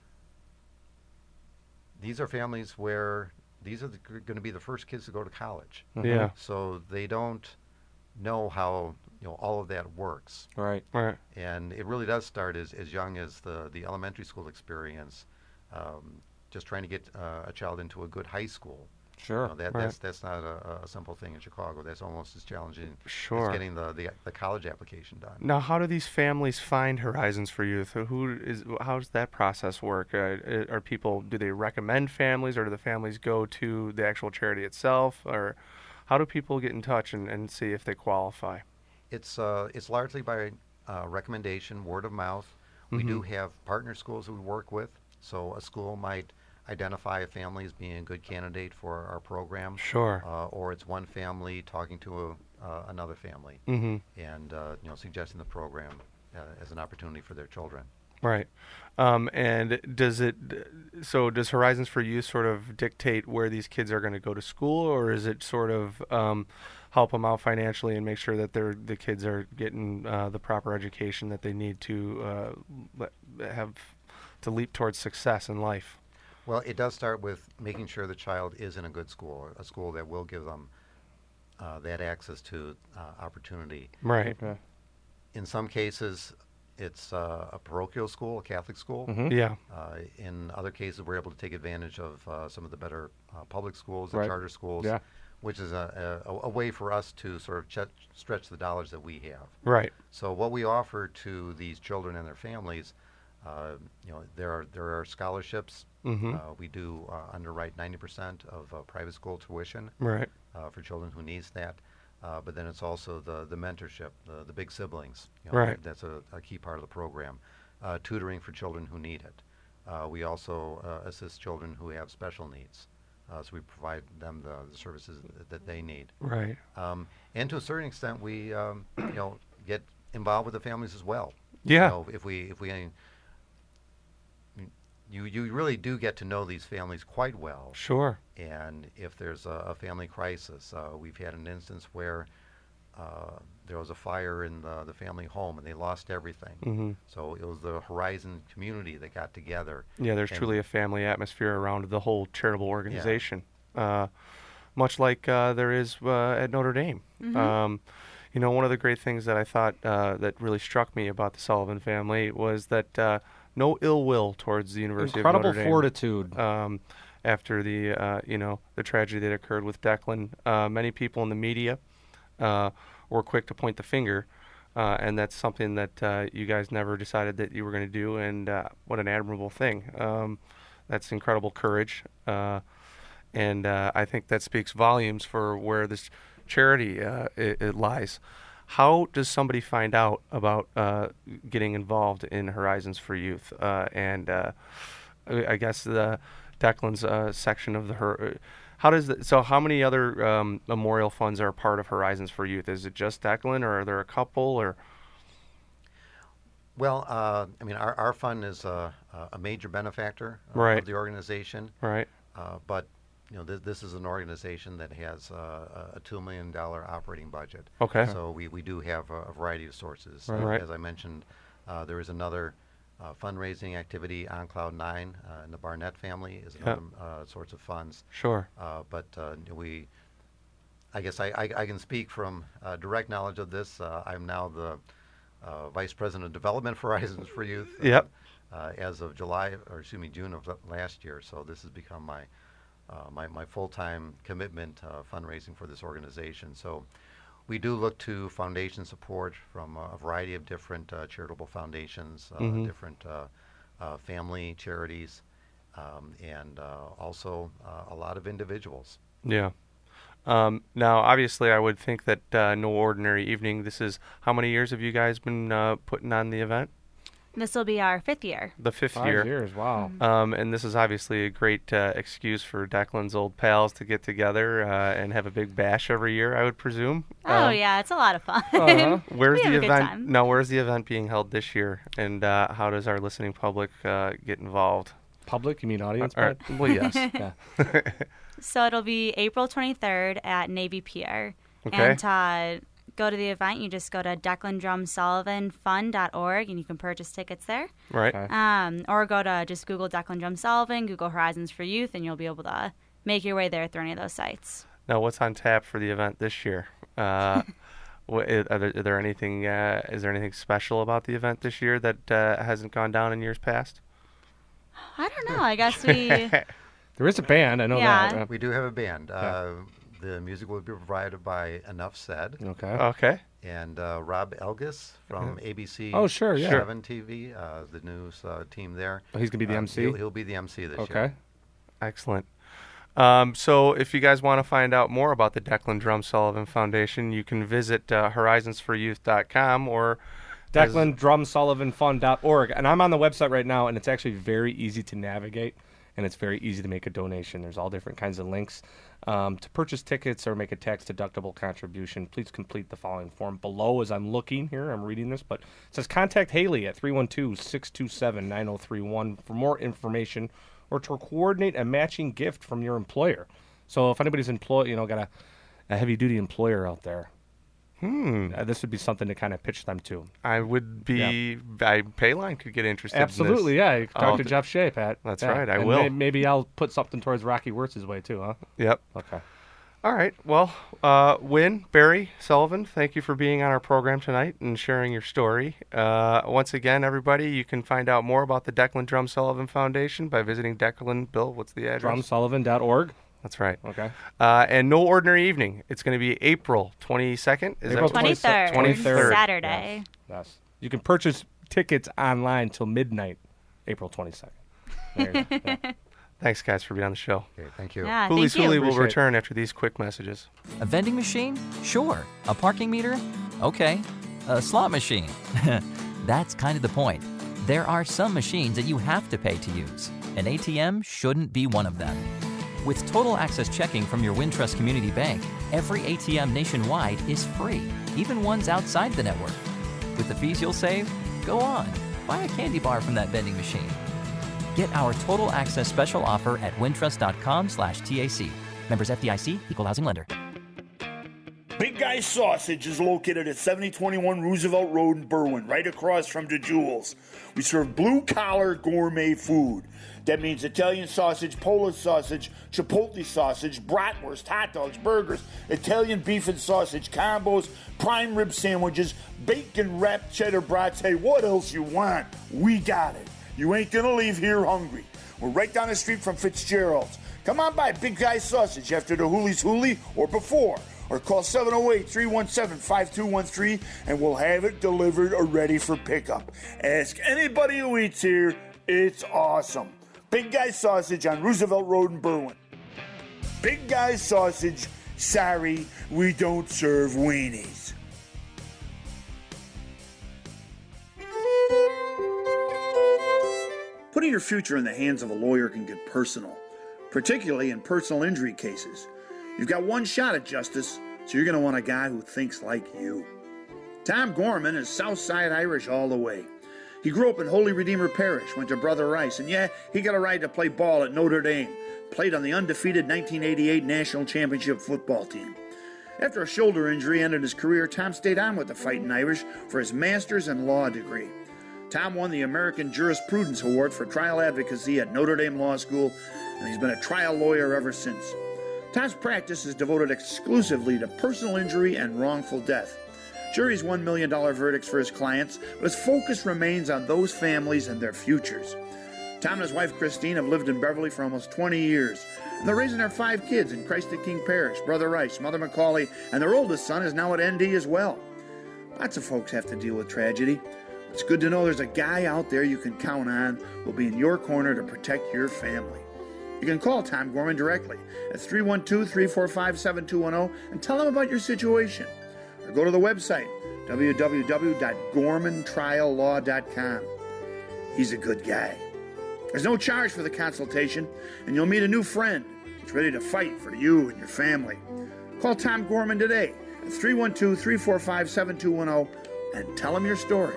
Speaker 6: these are families where these are going to be the first kids to go to college.
Speaker 2: Mhm.
Speaker 1: Yeah.
Speaker 6: So they don't know how you know all of that works,
Speaker 2: Right.
Speaker 1: Right.
Speaker 6: and it really does start as, as young as the, the elementary school experience. Um, just trying to get uh, a child into a good high school.
Speaker 2: Sure.
Speaker 6: You know, that,
Speaker 1: Right.
Speaker 6: that's that's not a, a simple thing in Chicago. That's almost as challenging
Speaker 1: Sure.
Speaker 6: as getting the, the the college application done.
Speaker 1: Now, how do these families find Horizons for Youth? Who is? How does that process work? Uh, are people? Do they recommend families, or do the families go to the actual charity itself, or how do people get in touch and, and see if they qualify?
Speaker 6: It's uh, it's largely by uh, recommendation, word of mouth. We do
Speaker 1: Mhm.
Speaker 6: have partner schools that we work with. So a school might identify a family as being a good candidate for our program,
Speaker 1: Sure.
Speaker 6: uh, or it's one family talking to a, uh, another family
Speaker 1: Mm-hmm.
Speaker 6: and uh, you know suggesting the program uh, as an opportunity for their children.
Speaker 1: Right. Um, and does it? So does Horizons for Youth sort of dictate where these kids are going to go to school, or is it sort of um, help them out financially and make sure that they're the kids are getting uh, the proper education that they need to uh, le- have to leap towards success in life?
Speaker 6: Well, it does start with making sure the child is in a good school, a school that will give them uh, that access to uh, opportunity.
Speaker 1: Right.
Speaker 2: Okay.
Speaker 6: In some cases, it's uh, a parochial school, a Catholic school.
Speaker 2: Mhm.
Speaker 1: Yeah.
Speaker 6: Uh, in other cases, we're able to take advantage of uh, some of the better uh, public schools, the
Speaker 2: Right.
Speaker 6: charter schools,
Speaker 2: Yeah.
Speaker 6: which is a, a, a way for us to sort of ch- stretch the dollars that we have.
Speaker 1: Right.
Speaker 6: So what we offer to these children and their families, uh, you know, there are there are scholarships.
Speaker 1: Mm-hmm.
Speaker 6: Uh, we do uh, underwrite ninety percent of uh, private school tuition
Speaker 1: Right.
Speaker 6: uh, for children who needs that. Uh, but then it's also the, the mentorship, the, the big siblings. You know,
Speaker 1: Right.
Speaker 6: That's a, a key part of the program. Uh, tutoring for children who need it. Uh, we also uh, assist children who have special needs. Uh, so we provide them the, the services that, that they need.
Speaker 1: Right.
Speaker 6: Um, and to a certain extent, we um, you know get involved with the families as well.
Speaker 1: Yeah.
Speaker 6: You know, if we if we you you really do get to know these families quite well.
Speaker 1: Sure.
Speaker 6: And if there's a, a family crisis, uh, we've had an instance where uh, there was a fire in the, the family home and they lost everything.
Speaker 1: Mm-hmm.
Speaker 6: So it was the Horizon community that got together.
Speaker 1: Yeah, there's
Speaker 6: And-
Speaker 1: truly a family atmosphere around the whole charitable organization, uh, much like uh, there is uh, at Notre Dame.
Speaker 7: Mhm.
Speaker 1: Um, you know, one of the great things that I thought uh, that really struck me about the Sullivan family was that uh, no ill will towards the University
Speaker 2: Incredible
Speaker 1: of Notre Dame.
Speaker 2: fortitude.
Speaker 1: Um, after the uh, you know the tragedy that occurred with Declan, uh, many people in the media uh, were quick to point the finger Uh, and that's something that uh, you guys never decided that you were going to do, and uh, what an admirable thing. Um, that's incredible courage, uh, and uh, I think that speaks volumes for where this charity uh, it, it lies. How does somebody find out about uh, getting involved in Horizons for Youth? Uh, and uh, I guess the Declan's uh, section of the her. How does the, so? How many other um, memorial funds are a part of Horizons for Youth? Is it just Declan, or are there a couple? Or
Speaker 6: well, uh, I mean, our, our fund is a, a major benefactor uh,
Speaker 1: right.
Speaker 6: of the organization,
Speaker 1: right?
Speaker 6: Uh, but you know, th- this is an organization that has uh, a two million dollar operating budget.
Speaker 1: Okay.
Speaker 6: So we, we do have a, a variety of sources.
Speaker 1: Right.
Speaker 6: Uh,
Speaker 1: right.
Speaker 6: As I mentioned, uh, there is another. Uh, fundraising activity on Cloud Nine, uh, and the Barnett family is another yep. uh, source of funds.
Speaker 1: Sure.
Speaker 6: Uh, but uh, we, I guess I, I, I can speak from uh, direct knowledge of this. Uh, I'm now the uh, Vice President of Development for Horizons for Youth. Uh,
Speaker 1: yep.
Speaker 6: Uh, as of July, or excuse me, June of last year. So this has become my uh, my, my full-time commitment uh, fundraising for this organization. So. We do look to foundation support from a variety of different uh, charitable foundations, uh, mm-hmm. different uh, uh, family charities, um, and uh, also uh, a lot of individuals.
Speaker 1: Yeah. Um, now, obviously, I would think that uh, No Ordinary Evening, this is, how many years have you guys been uh, putting on the event?
Speaker 7: This will be our fifth year.
Speaker 1: The fifth
Speaker 2: Five
Speaker 1: year.
Speaker 2: years, wow.
Speaker 7: Mm-hmm.
Speaker 1: Um, and this is obviously a great uh, excuse for Declan's old pals to get together uh, and have a big bash every year, I would presume.
Speaker 7: Oh,
Speaker 1: um,
Speaker 7: yeah, it's a lot of fun.
Speaker 1: Uh-huh. Where's
Speaker 7: we
Speaker 1: the
Speaker 7: have a good
Speaker 1: event?
Speaker 7: time.
Speaker 1: No, where's the event being held this year? And uh, how does our listening public uh, get involved?
Speaker 2: Public? You mean audience?
Speaker 1: Uh, uh, well, yes.
Speaker 2: yeah.
Speaker 7: So it'll be April twenty-third at Navy Pier.
Speaker 1: Okay.
Speaker 7: And to go to the event, you just go to declan drum sullivan fund dot org and you can purchase tickets there.
Speaker 1: Right.
Speaker 2: Okay.
Speaker 7: Um, or go to just Google Declan Drum Sullivan, Google Horizons for Youth, and you'll be able to make your way there through any of those sites.
Speaker 1: Now, what's on tap for the event this year? Uh, what, are, there, are there anything? Uh, is there anything special about the event this year that uh, hasn't gone down in years past?
Speaker 7: I don't know. I guess we.
Speaker 2: There is a band. I know
Speaker 7: Yeah.
Speaker 2: that.
Speaker 6: We do have a band. Uh, the music will be provided by Enough Said.
Speaker 2: Okay.
Speaker 1: Okay.
Speaker 6: And uh, Rob Elgis from A B C
Speaker 2: Oh, sure, yeah.
Speaker 6: seven T V, uh, the news uh, team there.
Speaker 2: Oh, he's going to be the
Speaker 6: Uh,
Speaker 2: M C?
Speaker 6: He'll, he'll be the M C this
Speaker 2: Okay.
Speaker 6: year.
Speaker 1: Excellent. Um, so if you guys want to find out more about the Declan Drum Sullivan Foundation, you can visit uh, horizons for youth dot com or
Speaker 2: declan drum sullivan fund dot org. And I'm on the website right now, and it's actually very easy to navigate, and it's very easy to make a donation. There's all different kinds of links. Um, to purchase tickets or make a tax-deductible contribution, please complete the following form below as I'm looking here. I'm reading this, but it says contact Haley at three one two, six two seven, nine zero three one for more information or to coordinate a matching gift from your employer. So if anybody's employ, you know, got a, a heavy-duty employer out there,
Speaker 1: Hmm.
Speaker 2: uh, this would be something to kind of pitch them to.
Speaker 1: I would be. I Payline could get interested.
Speaker 2: Absolutely,
Speaker 1: in this.
Speaker 2: yeah. You can talk
Speaker 1: Oh,
Speaker 2: to Jeff Shea, Pat.
Speaker 1: That's
Speaker 2: Yeah.
Speaker 1: right, I
Speaker 2: And
Speaker 1: will.
Speaker 2: may- maybe I'll put something towards Rocky Wirtz's way too, huh?
Speaker 1: Yep.
Speaker 2: Okay.
Speaker 1: All right. Well, uh, Wynn, Barry, Sullivan, thank you for being on our program tonight and sharing your story. Uh, once again, everybody, you can find out more about the Declan Drum Sullivan Foundation by visiting Declan. Bill, what's the address?
Speaker 2: drum sullivan dot org.
Speaker 1: That's right.
Speaker 2: Okay.
Speaker 1: Uh, and No Ordinary Evening. It's going to be April twenty-second. Is
Speaker 2: April
Speaker 1: that
Speaker 7: twenty-third.
Speaker 1: twenty-third.
Speaker 7: Saturday.
Speaker 2: Yes. You can purchase tickets online till midnight, April twenty-second. There you go. Yeah.
Speaker 1: Thanks, guys, for being on the show.
Speaker 6: Okay, thank you.
Speaker 7: Yeah,
Speaker 1: Hooli
Speaker 7: thank you.
Speaker 1: Sooli will
Speaker 2: Appreciate it.
Speaker 1: return after these quick messages.
Speaker 8: A vending machine? Sure. A parking meter? Okay. A slot machine? That's kind of the point. There are some machines that you have to pay to use. An A T M shouldn't be one of them. With Total Access Checking from your Wintrust Community Bank, every A T M nationwide is free, even ones outside the network. With the fees you'll save, go on. Buy a candy bar from that vending machine. Get our Total Access special offer at wintrust dot com slash T A C. Members F D I C, Equal Housing Lender.
Speaker 9: Big Guy Sausage is located at seventy twenty-one Roosevelt Road in Berwyn, right across from DeJewels. We serve blue-collar gourmet food. That means Italian sausage, Polish sausage, Chipotle sausage, bratwurst, hot dogs, burgers, Italian beef and sausage combos, prime rib sandwiches, bacon-wrapped cheddar brats. Hey, what else you want? We got it. You ain't gonna leave here hungry. We're right down the street from Fitzgerald's. Come on by Big Guy Sausage after the Hooli's Hooli or before. or call seven oh eight, three one seven, five two one three and we'll have it delivered or ready for pickup. Ask anybody who eats here. It's awesome. Big Guy Sausage on Roosevelt Road in Berwyn. Big Guy Sausage, sorry, we don't serve weenies. Putting your future in the hands of a lawyer can get personal, particularly in personal injury cases. You've got one shot at justice, so you're going to want a guy who thinks like you. Tom Gorman is Southside Irish all the way. He grew up in Holy Redeemer Parish, went to Brother Rice, and yeah, he got a ride to play ball at Notre Dame, played on the undefeated nineteen eighty-eight National Championship football team. After a shoulder injury ended his career, Tom stayed on with the Fighting Irish for his master's in law degree. Tom won the American Jurisprudence Award for trial advocacy at Notre Dame Law School, and he's been a trial lawyer ever since. Tom's practice is devoted exclusively to personal injury and wrongful death. Juries won million dollar verdicts for his clients, but his focus remains on those families and their futures. Tom and his wife Christine have lived in Beverly for almost twenty years, and they're raising their five kids in Christ the King Parish, Brother Rice, Mother Macaulay, and their oldest son is now at N D as well. Lots of folks have to deal with tragedy. It's good to know there's a guy out there you can count on who'll be in your corner to protect your family. You can call Tom Gorman directly at three one two, three four five, seven two one zero and tell him about your situation. Or go to the website, w w w dot gorman trial law dot com. He's a good guy. There's no charge for the consultation, and you'll meet a new friend that's ready to fight for you and your family. Call Tom Gorman today at three one two, three four five, seven two one zero and tell him your story.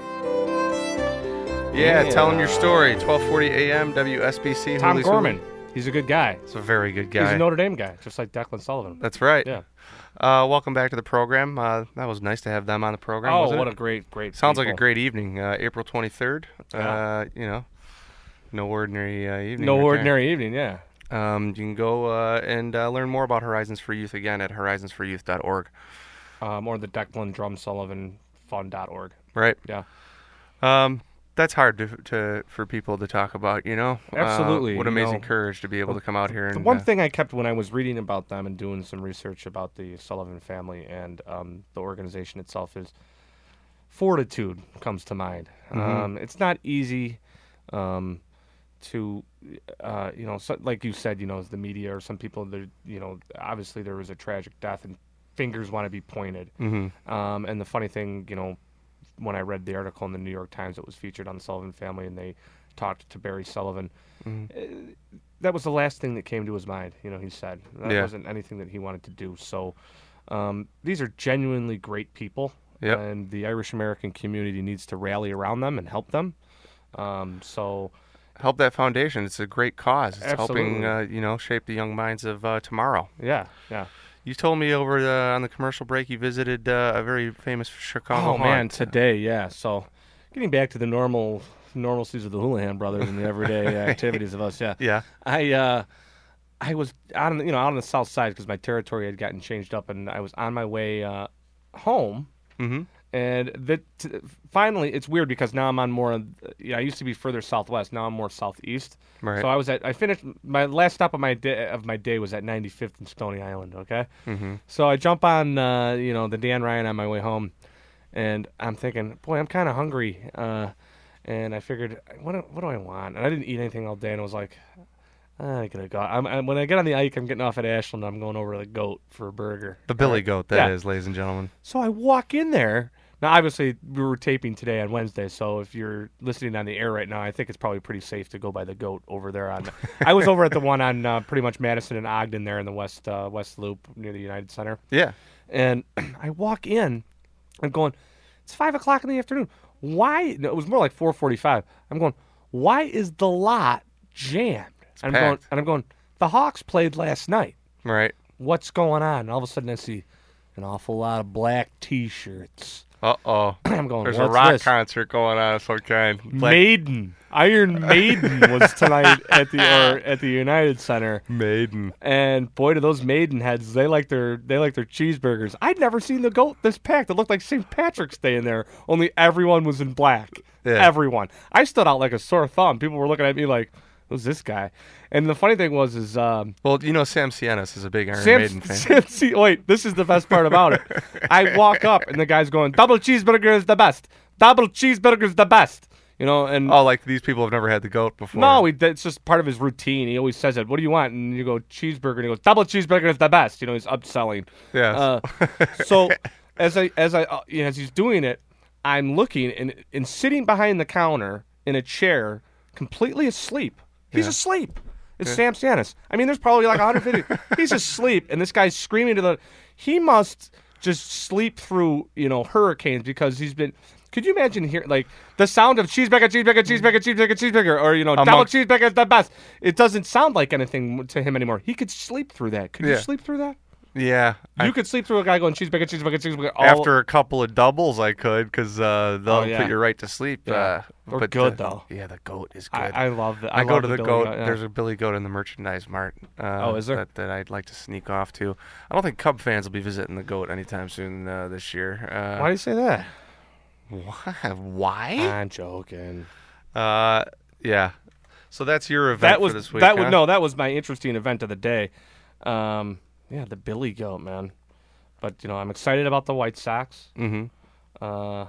Speaker 1: Yeah, yeah. Tell him your story. twelve forty A M W S B C.
Speaker 2: Tom
Speaker 1: Holy
Speaker 2: Gorman.
Speaker 1: Holy.
Speaker 2: He's a good guy.
Speaker 1: He's a very good guy.
Speaker 2: He's a Notre Dame guy, just like Declan Sullivan.
Speaker 1: That's right.
Speaker 2: Yeah.
Speaker 1: Uh, welcome back to the program. Uh, that was nice to have them on the program.
Speaker 2: Oh,
Speaker 1: wasn't
Speaker 2: what
Speaker 1: it?
Speaker 2: a great, great.
Speaker 1: Sounds
Speaker 2: people.
Speaker 1: like a great evening. Uh, April twenty-third.
Speaker 2: Yeah.
Speaker 1: Uh, you know, no ordinary uh, evening.
Speaker 2: No
Speaker 1: right
Speaker 2: ordinary evening. Yeah.
Speaker 1: Um, you can go uh, and uh, learn more about Horizons for Youth again at horizons for youth dot org.
Speaker 2: Um, or the Declan Drum Sullivan Fund dot org.
Speaker 1: Right.
Speaker 2: Yeah.
Speaker 1: Um, that's hard to, to for people to talk about, you know.
Speaker 2: Absolutely.
Speaker 1: Uh, what
Speaker 2: you
Speaker 1: amazing
Speaker 2: know,
Speaker 1: courage to be able to come out here.
Speaker 2: The
Speaker 1: and
Speaker 2: one
Speaker 1: uh,
Speaker 2: thing I kept when I was reading about them and doing some research about the Sullivan family and um, the organization itself is fortitude comes to mind.
Speaker 1: Mm-hmm.
Speaker 2: Um, it's not easy um, to, uh, you know, so, like you said, you know, the media or some people, you know, obviously there was a tragic death and fingers want to be pointed.
Speaker 1: Mm-hmm.
Speaker 2: Um, and the funny thing, you know, when I read the article in the New York Times that was featured on the Sullivan family and they talked to Barry Sullivan,
Speaker 1: mm-hmm.
Speaker 2: uh, that was the last thing that came to his mind, you know, he said. That
Speaker 1: yeah.
Speaker 2: wasn't anything that he wanted to do. So um, these are genuinely great people,
Speaker 1: yep.
Speaker 2: and the Irish-American community needs to rally around them and help them. Um, so
Speaker 1: help that foundation. It's a great cause. It's
Speaker 2: Absolutely.
Speaker 1: helping, uh, you know, shape the young minds of uh, tomorrow.
Speaker 2: Yeah, yeah.
Speaker 1: You told me over the, on the commercial break you visited uh, a very famous Chicago
Speaker 2: Oh,
Speaker 1: haunt.
Speaker 2: man, today, yeah. So getting back to the normal normalcies of the Houlihan brothers and the everyday activities of us, yeah.
Speaker 1: Yeah.
Speaker 2: I uh, I was out on the, you know out on the south side because my territory had gotten changed up, and I was on my way uh, home.
Speaker 1: Mm-hmm.
Speaker 2: And that t- finally, it's weird because now I'm on more. You know, I used to be further southwest. Now I'm more southeast.
Speaker 1: Right.
Speaker 2: So I was at. I finished my last stop of my day of my day was at ninety-fifth and Stony Island. Okay.
Speaker 1: Mm-hmm.
Speaker 2: So I jump on, uh, you know, the Dan Ryan on my way home, and I'm thinking, boy, I'm kind of hungry. Uh, and I figured, what do, what do I want? And I didn't eat anything all day, and I was like, I gotta go. I'm, I'm, when I get on the Ike, I'm getting off at Ashland. I'm going over to the Goat for a burger.
Speaker 1: The Billy
Speaker 2: Right.
Speaker 1: Goat, that
Speaker 2: Yeah.
Speaker 1: is, ladies and gentlemen.
Speaker 2: So I walk in there. Now, obviously, we were taping today on Wednesday, so if you're listening on the air right now, I think it's probably pretty safe to go by the Goat over there. On, I was over at the one on uh, pretty much Madison and Ogden there in the West uh, West Loop near the United Center.
Speaker 1: Yeah.
Speaker 2: And I walk in, I'm going, it's five o'clock in the afternoon. Why? No, it was more like four forty-five. I'm going, why is the lot jammed? And I'm going,
Speaker 1: packed.
Speaker 2: and I'm going, the Hawks played last night.
Speaker 1: Right.
Speaker 2: What's going on? And all of a sudden I see an awful lot of black T-shirts.
Speaker 1: Uh-oh.
Speaker 2: I'm going,
Speaker 1: There's
Speaker 2: what's
Speaker 1: a rock
Speaker 2: this?
Speaker 1: concert going on of some kind. Black-
Speaker 2: Maiden. Iron Maiden was tonight at the or at the United Center.
Speaker 1: Maiden.
Speaker 2: And boy, do those Maiden heads, they like their they like their cheeseburgers. I'd never seen the Goat this packed. It looked like Saint Patrick's Day in there, only everyone was in black.
Speaker 1: Yeah.
Speaker 2: Everyone. I stood out like a sore thumb. People were looking at me like, Who's this guy? And the funny thing was, is um,
Speaker 1: well, you know, Sam Sienis is a big Iron
Speaker 2: Sam,
Speaker 1: Maiden fan.
Speaker 2: Sam C- wait, this is the best part about it. I walk up and the guy's going, "Double cheeseburger is the best. Double cheeseburger is the best." You know, and
Speaker 1: oh, like these people have never had the goat before.
Speaker 2: no, he, it's just part of his routine. He always says it. What do you want? And you go cheeseburger, and he goes, "Double cheeseburger is the best." You know, he's upselling.
Speaker 1: Yes.
Speaker 2: Uh, so as I as I uh, you know, as he's doing it, I'm looking and and sitting behind the counter in a chair, completely asleep. He's
Speaker 1: Yeah.
Speaker 2: asleep. It's
Speaker 1: Yeah.
Speaker 2: Sam Stannis. I mean, there's probably like one hundred fifty. He's asleep, and this guy's screaming to the. He must just sleep through, you know, hurricanes because he's been. Could you imagine here, like the sound of cheeseburger, cheeseburger, cheeseburger, cheeseburger, cheeseburger, or you know, double
Speaker 1: Among-
Speaker 2: cheeseburger is the best. It doesn't sound like anything to him anymore. He could sleep through that. Could you
Speaker 1: Yeah.
Speaker 2: sleep through that?
Speaker 1: Yeah.
Speaker 2: You
Speaker 1: I-
Speaker 2: could sleep through a guy going cheeseburger, cheeseburger, cheeseburger. All,
Speaker 1: After a couple of doubles, I could, because uh, they'll
Speaker 2: Oh, yeah.
Speaker 1: put you right to sleep.
Speaker 2: Yeah.
Speaker 1: Uh,
Speaker 2: They're
Speaker 1: but
Speaker 2: good,
Speaker 1: the-
Speaker 2: though.
Speaker 1: Yeah, the goat is good.
Speaker 2: I, I love that.
Speaker 1: I,
Speaker 2: I
Speaker 1: go
Speaker 2: love
Speaker 1: to the
Speaker 2: Billy
Speaker 1: goat.
Speaker 2: Goat, yeah.
Speaker 1: There's a Billy Goat in the merchandise mart. Uh,
Speaker 2: Oh, is there?
Speaker 1: That, that I'd like to sneak off to. I don't think Cub fans will be visiting the goat anytime soon uh, this year. Uh,
Speaker 2: Why do you say that?
Speaker 1: Why? Why?
Speaker 2: I'm joking.
Speaker 1: Uh, yeah. So that's your event
Speaker 2: That was
Speaker 1: for this week.
Speaker 2: that
Speaker 1: huh?
Speaker 2: was no, that was my interesting event of the day. Um, yeah, the Billy Goat, man. But you know, I'm excited about the White Sox.
Speaker 1: Mm-hmm.
Speaker 2: Uh,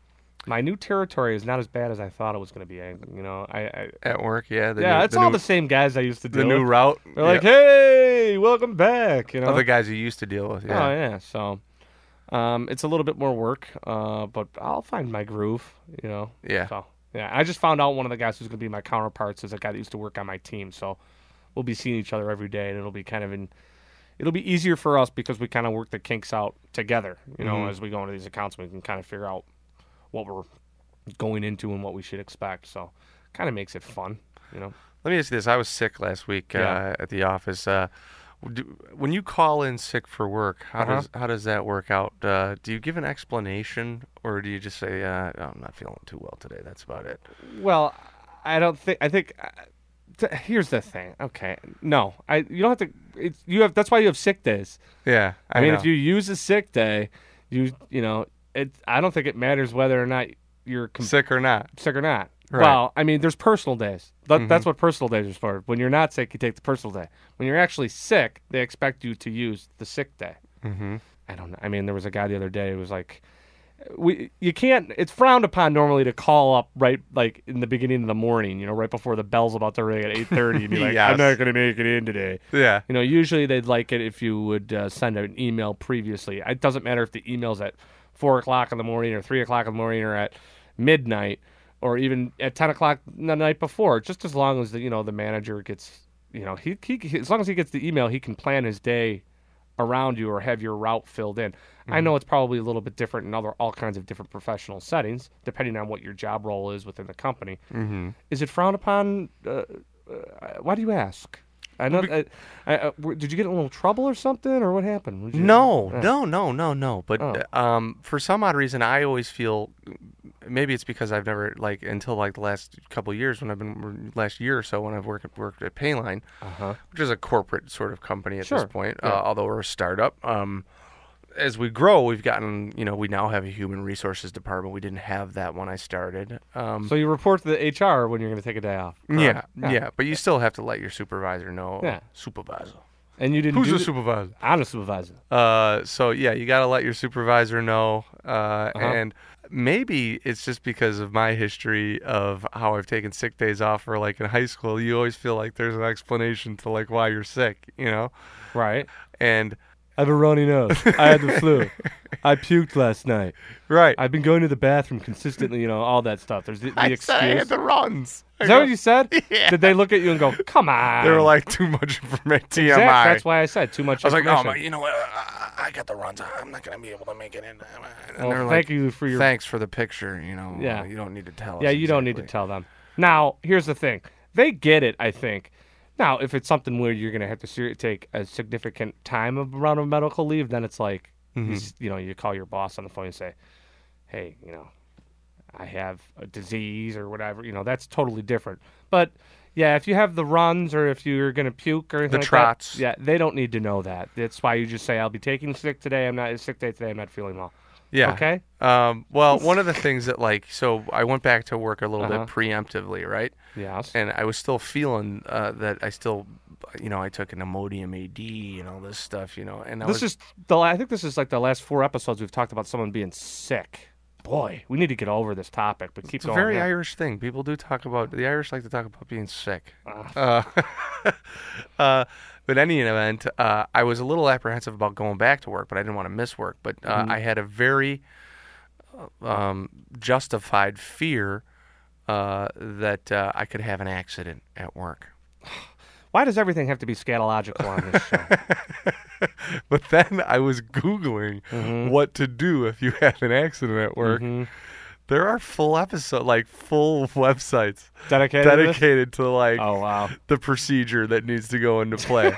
Speaker 2: my new territory is not as bad as I thought it was going to be. I, you know, I, I
Speaker 1: At work, yeah. The
Speaker 2: yeah,
Speaker 1: new,
Speaker 2: it's
Speaker 1: the
Speaker 2: all
Speaker 1: new,
Speaker 2: the same guys I used to
Speaker 1: the
Speaker 2: deal
Speaker 1: new
Speaker 2: with.
Speaker 1: route.
Speaker 2: They're like,
Speaker 1: yeah.
Speaker 2: "Hey, welcome back." You know,
Speaker 1: Oh, the guys you used to deal with. Yeah.
Speaker 2: Oh yeah, so um, it's a little bit more work, uh, but I'll find my groove, you know.
Speaker 1: Yeah.
Speaker 2: So yeah, I just found out one of the guys who's going to be my counterparts is a guy that used to work on my team, so we'll be seeing each other every day, and it'll be kind of in. It'll be easier for us because we kind of work the kinks out together, you know,
Speaker 1: Mhm.
Speaker 2: as we go into these accounts. We can kind of figure out what we're going into and what we should expect. So, kind of makes it fun, you know.
Speaker 1: Let me ask you this: I was sick last week uh,
Speaker 2: Yeah.
Speaker 1: at the office. Uh, do, when you call in sick for work, how
Speaker 2: Uh-huh.
Speaker 1: does how does that work out? Uh, do you give an explanation, or do you just say, uh, oh, "I'm not feeling too well today"? That's about it.
Speaker 2: Well, I don't think. I think. Uh, t- here's the thing. Okay, no, I. You don't have to. It's you have. That's why you have sick days.
Speaker 1: Yeah, I,
Speaker 2: I, mean,
Speaker 1: know.
Speaker 2: if you use a sick day, you you know, it. I don't think it matters whether or not you're com-
Speaker 1: sick or not.
Speaker 2: sick or not.
Speaker 1: Right.
Speaker 2: Well, I mean, there's personal days. That,
Speaker 1: Mhm.
Speaker 2: That's what personal days are for. When you're not sick, you take the personal day. When you're actually sick, they expect you to use the sick day.
Speaker 1: Mm-hmm.
Speaker 2: I don't know. I mean, there was a guy the other day who was like, we you can't. It's frowned upon normally to call up right like in the beginning of the morning. You know, right before the bell's about to ring at eight thirty, and be like,
Speaker 1: Yes.
Speaker 2: "I'm not going to make it in today."
Speaker 1: Yeah.
Speaker 2: You know, usually they'd like it if you would uh, send an email previously. It doesn't matter if the email's at four o'clock in the morning or three o'clock in the morning or at midnight or even at ten o'clock the night before. Just as long as the you know the manager gets you know he, he as long as he gets the email, he can plan his day around you or have your route filled in. Mm-hmm. I know it's probably a little bit different in other all kinds of different professional settings, depending on what your job role is within the company.
Speaker 1: Mm-hmm.
Speaker 2: Is it frowned upon? Uh, uh, why do you ask? I know. I, I, uh, w- did you get in a little trouble or something, or what happened? Would you-
Speaker 1: No,
Speaker 2: Uh,
Speaker 1: no, no, no, no. But
Speaker 2: Oh.
Speaker 1: uh, um, for some odd reason, I always feel maybe it's because I've never like until like the last couple of years when I've been last year or so when I've worked worked at Payline,
Speaker 2: Uh-huh.
Speaker 1: which is a corporate sort of company at
Speaker 2: Sure.
Speaker 1: this point.
Speaker 2: Yeah.
Speaker 1: Uh, although we're a startup. Um, as we grow, we've gotten you know we now have a human resources department. We didn't have that when I started. Um,
Speaker 2: So you report to the H R when you're going to take a day off.
Speaker 1: yeah,
Speaker 2: correct?
Speaker 1: yeah, but you still have to let your supervisor know.
Speaker 2: Yeah.
Speaker 1: Supervisor.
Speaker 2: And you didn't.
Speaker 1: Who's
Speaker 2: do
Speaker 1: the
Speaker 2: th-
Speaker 1: supervisor?
Speaker 2: I'm a supervisor.
Speaker 1: Uh, so yeah, you got to let your supervisor know, uh,
Speaker 2: Uh-huh.
Speaker 1: and maybe it's just because of my history of how I've taken sick days off, or like in high school, you always feel like there's an explanation to like why you're sick, you know?
Speaker 2: Right.
Speaker 1: And
Speaker 2: I have a runny nose. I had the flu. I puked last night.
Speaker 1: right,
Speaker 2: I've been going to the bathroom consistently. You know, all that stuff. There's the, the
Speaker 1: I
Speaker 2: excuse.
Speaker 1: said I had the runs. I
Speaker 2: Is that
Speaker 1: go-
Speaker 2: what you said?
Speaker 1: Yeah.
Speaker 2: Did they look at you and go, "Come on"?
Speaker 1: They were like too much information. T M I.
Speaker 2: Exact- That's why I said too much.
Speaker 1: I was like, oh
Speaker 2: information.
Speaker 1: my, you know what? I, I got the runs. I'm not gonna be able to make it in. And
Speaker 2: Well,
Speaker 1: they're
Speaker 2: thank
Speaker 1: like,
Speaker 2: you for your.
Speaker 1: thanks for the picture. You know,
Speaker 2: Yeah.
Speaker 1: uh, you don't need to tell us.
Speaker 2: Yeah, you don't need to
Speaker 1: exactly.
Speaker 2: tell them. Now, here's the thing. They get it, I think. Now, if it's something where you're going to have to ser- take a significant time of around of medical leave, then it's like,
Speaker 1: Mhm.
Speaker 2: you, s- you know, you call your boss on the phone and say, hey, you know, I have a disease or whatever. You know, that's totally different. But, yeah, if you have the runs or if you're going to puke or anything
Speaker 1: The
Speaker 2: like
Speaker 1: trots.
Speaker 2: that, yeah, they don't need to know that. That's why you just say, I'll be taking sick today. I'm not sick day today. I'm not feeling well.
Speaker 1: Yeah.
Speaker 2: Okay.
Speaker 1: Um, well, one of the things that like, so I went back to work a little
Speaker 2: Uh-huh.
Speaker 1: bit preemptively, right?
Speaker 2: Yes.
Speaker 1: And I was still feeling uh, that I still, you know, I took an Imodium A D and all this stuff, you know. And I
Speaker 2: This
Speaker 1: was,
Speaker 2: is the. I think this is like the last four episodes we've talked about someone being sick. Boy, we need to get over this topic, but keep
Speaker 1: it's a
Speaker 2: going.
Speaker 1: very
Speaker 2: yeah.
Speaker 1: Irish thing. People do talk about, the Irish like to talk about being sick.
Speaker 2: Uh.
Speaker 1: Uh, uh, but in any event, uh, I was a little apprehensive about going back to work, but I didn't want to miss work. But uh,
Speaker 2: Mhm.
Speaker 1: I had a very um, justified fear uh, that uh, I could have an accident at work.
Speaker 2: Why does everything have to be scatological on this show?
Speaker 1: But then I was Googling
Speaker 2: Mhm.
Speaker 1: what to do if you had an accident at work.
Speaker 2: Mhm.
Speaker 1: There are full episode, like full websites
Speaker 2: Dedicated to this?
Speaker 1: dedicated to, like
Speaker 2: Oh, wow.
Speaker 1: the procedure that needs to go into play.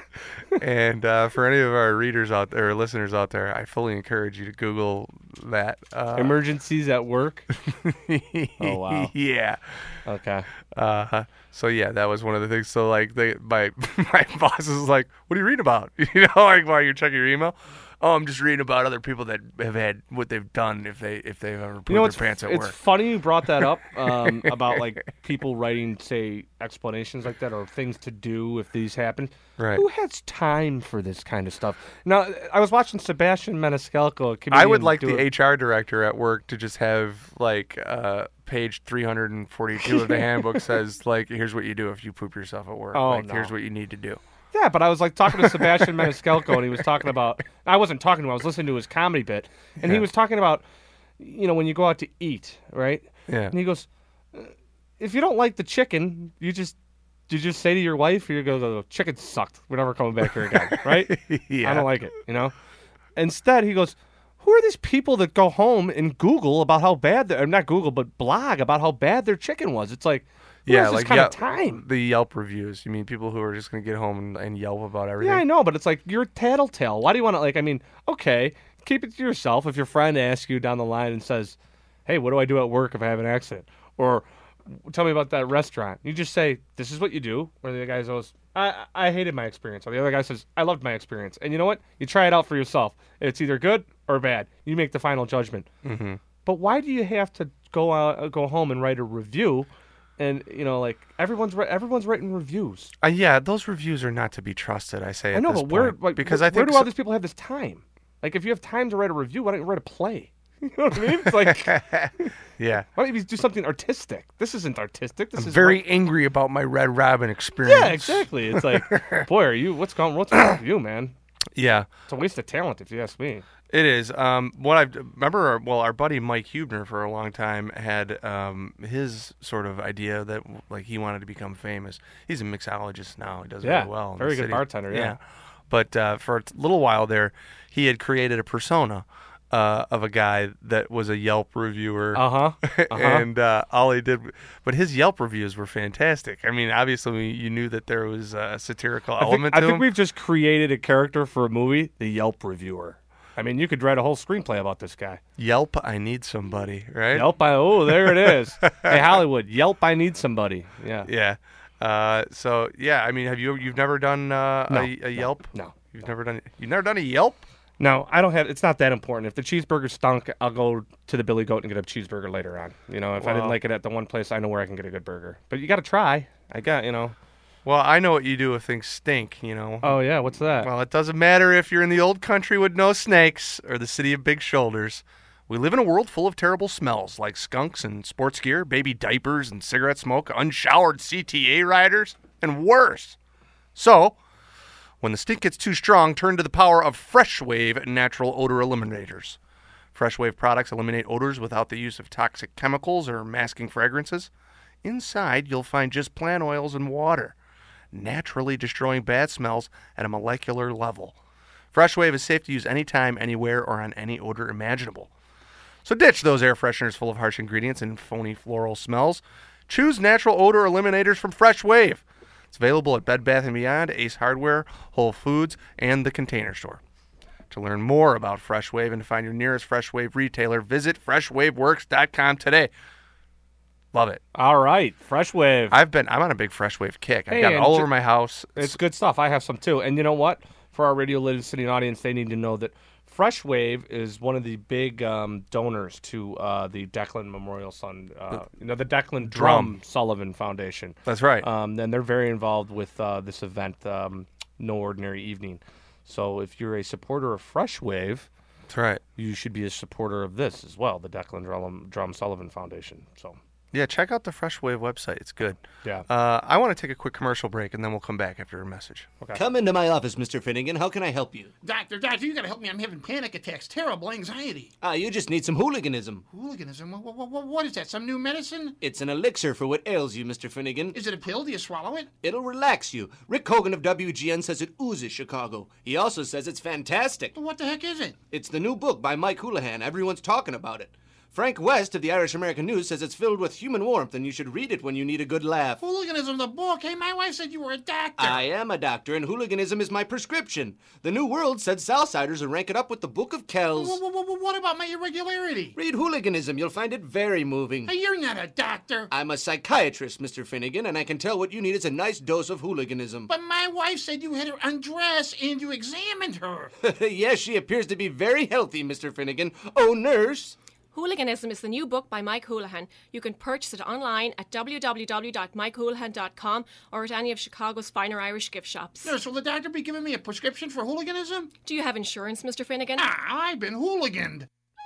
Speaker 1: And uh, for any of our readers out there, or listeners out there, I fully encourage you to Google that. Uh,
Speaker 2: Emergencies at work. Oh, wow.
Speaker 1: Yeah.
Speaker 2: Okay.
Speaker 1: Uh, so yeah, that was one of the things. So like, they, my my boss is like, "What are you reading about?" You know, like while you're checking your email. Oh, I'm just reading about other people that have had what they've done if they if they've ever put
Speaker 2: You know,
Speaker 1: their
Speaker 2: it's,
Speaker 1: pants at
Speaker 2: it's
Speaker 1: work.
Speaker 2: funny you brought that up um, about like people writing, say, explanations like that or things to do if these happen.
Speaker 1: Right.
Speaker 2: Who has time for this kind of stuff? Now, I was watching Sebastian Maniscalco. A
Speaker 1: I would
Speaker 2: comedian,
Speaker 1: like
Speaker 2: do
Speaker 1: the
Speaker 2: a-
Speaker 1: H R director at work to just have like uh, page three hundred forty-two of the handbook says like, here's what you do if you poop yourself at work.
Speaker 2: Oh,
Speaker 1: like,
Speaker 2: no.
Speaker 1: here's what you need to do.
Speaker 2: Yeah, but I was like talking to Sebastian Maniscalco, and he was talking about. I wasn't talking to him. I was listening to his comedy bit, and he
Speaker 1: Yeah.
Speaker 2: was talking about, you know, when you go out to eat, right?
Speaker 1: Yeah.
Speaker 2: And he goes, "Uh, if you don't like the chicken, you just you just say to your wife, you go, the chicken sucked. We're never coming back here again, right?
Speaker 1: Yeah.
Speaker 2: I don't like it, you know. Instead, he goes, who are these people that go home and Google about how bad their, or not Google, but blog about how bad their chicken was? It's like, who
Speaker 1: Yeah,
Speaker 2: has this
Speaker 1: like
Speaker 2: kind
Speaker 1: Yelp,
Speaker 2: of time?
Speaker 1: the Yelp reviews. You mean people who are just going to get home and, and Yelp about everything?
Speaker 2: Yeah, I know, but it's like you're a tattletale. Why do you want to, like, I mean, okay, keep it to yourself. If your friend asks you down the line and says, hey, what do I do at work if I have an accident? Or tell me about that restaurant. You just say, this is what you do. Or the guy goes, I, I hated my experience. Or the other guy says, I loved my experience. And you know what? You try it out for yourself. It's either good or bad. You make the final judgment.
Speaker 1: Mm-hmm.
Speaker 2: But why do you have to go out, go home and write a review? And, you know, like, everyone's ri- everyone's writing reviews.
Speaker 1: Uh, yeah, those reviews are not to be trusted, I say
Speaker 2: I
Speaker 1: at
Speaker 2: know,
Speaker 1: this
Speaker 2: but where,
Speaker 1: point.
Speaker 2: like,
Speaker 1: because
Speaker 2: where,
Speaker 1: I think
Speaker 2: where do
Speaker 1: so-
Speaker 2: all these people have this time? Like, if you have time to write a review, why don't you write a play? You know what I mean? It's like,
Speaker 1: yeah.
Speaker 2: why don't you do something artistic? This isn't artistic. This
Speaker 1: I'm
Speaker 2: is
Speaker 1: very
Speaker 2: what-
Speaker 1: angry about my Red Robin experience.
Speaker 2: yeah, exactly. It's like, boy, are you? What's going? What's wrong with you, man?
Speaker 1: Yeah.
Speaker 2: It's a waste of talent, if you ask me.
Speaker 1: It is. Um, what I remember, our, well, our buddy Mike Hubner for a long time had um, his sort of idea that like he wanted to become famous. He's a mixologist now. He does
Speaker 2: Yeah,
Speaker 1: very well. in
Speaker 2: very
Speaker 1: the
Speaker 2: good
Speaker 1: city.
Speaker 2: bartender, yeah.
Speaker 1: But uh, for a little while there, he had created a persona uh, of a guy that was a Yelp reviewer.
Speaker 2: Uh-huh. Uh-huh.
Speaker 1: And uh, all he did, but his Yelp reviews were fantastic. I mean, obviously, you knew that there was a satirical
Speaker 2: I think,
Speaker 1: element
Speaker 2: I
Speaker 1: to
Speaker 2: think
Speaker 1: him.
Speaker 2: we've just created a character for a movie, the Yelp reviewer. I mean, you could write a whole screenplay about this guy.
Speaker 1: Yelp, I need somebody, right?
Speaker 2: Yelp, I, oh, there it is. Hey, Hollywood, Yelp, I need somebody. Yeah.
Speaker 1: Yeah. Uh, so yeah, I mean, have you you've never done uh,
Speaker 2: No,
Speaker 1: a, a Yelp?
Speaker 2: No.
Speaker 1: You've never done you've never done a Yelp?
Speaker 2: No, I don't have. It's not that important. If the cheeseburger stunk, I'll go to the Billy Goat and get a cheeseburger later on. You know, if I didn't
Speaker 1: Well-
Speaker 2: like it at the one place, I know where I can get a good burger. But you got to try. I got, you know.
Speaker 1: Well, I know what you do if things stink. You know.
Speaker 2: Oh yeah, what's that?
Speaker 1: Well, it doesn't matter if you're in the old country with no snakes or the city of big shoulders. We live in a world full of terrible smells like skunks and sports gear, baby diapers and cigarette smoke, unshowered C T A riders, and worse. So, when the stink gets too strong, turn to the power of Fresh Wave natural odor eliminators. Fresh Wave products eliminate odors without the use of toxic chemicals or masking fragrances. Inside, you'll find just plant oils and water, naturally destroying bad smells at a molecular level. Fresh Wave is safe to use anytime, anywhere, or on any odor imaginable. So ditch those air fresheners full of harsh ingredients and phony floral smells. Choose natural odor eliminators from Fresh Wave. It's available at Bed Bath and Beyond, Ace Hardware, Whole Foods, and the Container Store. To learn more about Fresh Wave and to find your nearest Fresh Wave retailer, visit fresh wave works dot com today. Love it.
Speaker 2: All right, Fresh Wave.
Speaker 1: I've been I'm on a big Fresh Wave kick. I've
Speaker 2: Hey,
Speaker 1: got it
Speaker 2: and
Speaker 1: all
Speaker 2: ju-
Speaker 1: over my house.
Speaker 2: It's good stuff. I have some too. And you know what? For our radio listening audience, they need to know that Fresh Wave is one of the big um, donors to uh, the Declan Memorial Sun, uh, you know, the Declan Drum,
Speaker 1: Drum
Speaker 2: Sullivan Foundation.
Speaker 1: That's right.
Speaker 2: Um, and they're very involved with uh, this event, um, No Ordinary Evening. So if you're a supporter of Fresh Wave,
Speaker 1: That's right.
Speaker 2: you should be a supporter of this as well, the Declan Drum, Drum Sullivan Foundation. So.
Speaker 1: Yeah, check out the Fresh Wave website. It's good.
Speaker 2: Yeah.
Speaker 1: Uh, I want to take a quick commercial break, and then we'll come back after a message.
Speaker 2: Okay.
Speaker 3: Come into my office, Mister Finnegan. How can I help you?
Speaker 10: Doctor, doctor, you gotta help me. I'm having panic attacks, terrible anxiety.
Speaker 3: Ah, you just need some hooliganism.
Speaker 10: Hooliganism? What, what, what, what is that, some new medicine?
Speaker 3: It's an elixir for what ails you, Mister Finnegan.
Speaker 10: Is it a pill? Do you swallow it?
Speaker 3: It'll relax you. Rick Hogan of W G N says it oozes Chicago. He also says it's fantastic.
Speaker 10: What the heck is it?
Speaker 3: It's the new book by Mike Houlihan. Everyone's talking about it. Frank West of the Irish American News says it's filled with human warmth and you should read it when you need a good laugh.
Speaker 10: Hooliganism, the book. Hey, my wife said you were a doctor.
Speaker 3: I am a doctor, and hooliganism is my prescription. The New World said Southsiders are ranking up with the Book of Kells.
Speaker 10: What, what, what, what about my irregularity?
Speaker 3: Read Hooliganism. You'll find it very moving.
Speaker 10: Hey, you're not a doctor.
Speaker 3: I'm a psychiatrist, Mister Finnegan, and I can tell what you need is a nice dose of hooliganism.
Speaker 10: But my wife said you had her undressed and you examined her.
Speaker 3: Yes, she appears to be very healthy, Mister Finnegan. Oh, nurse.
Speaker 11: Hooliganism is the new book by Mike Houlihan. You can purchase it online at w w w dot mike houlihan dot com or at any of Chicago's finer Irish gift shops.
Speaker 10: Nurse, will the doctor be giving me a prescription for hooliganism?
Speaker 11: Do you have insurance, Mister Finnegan?
Speaker 10: Ah, I've been hooliganed.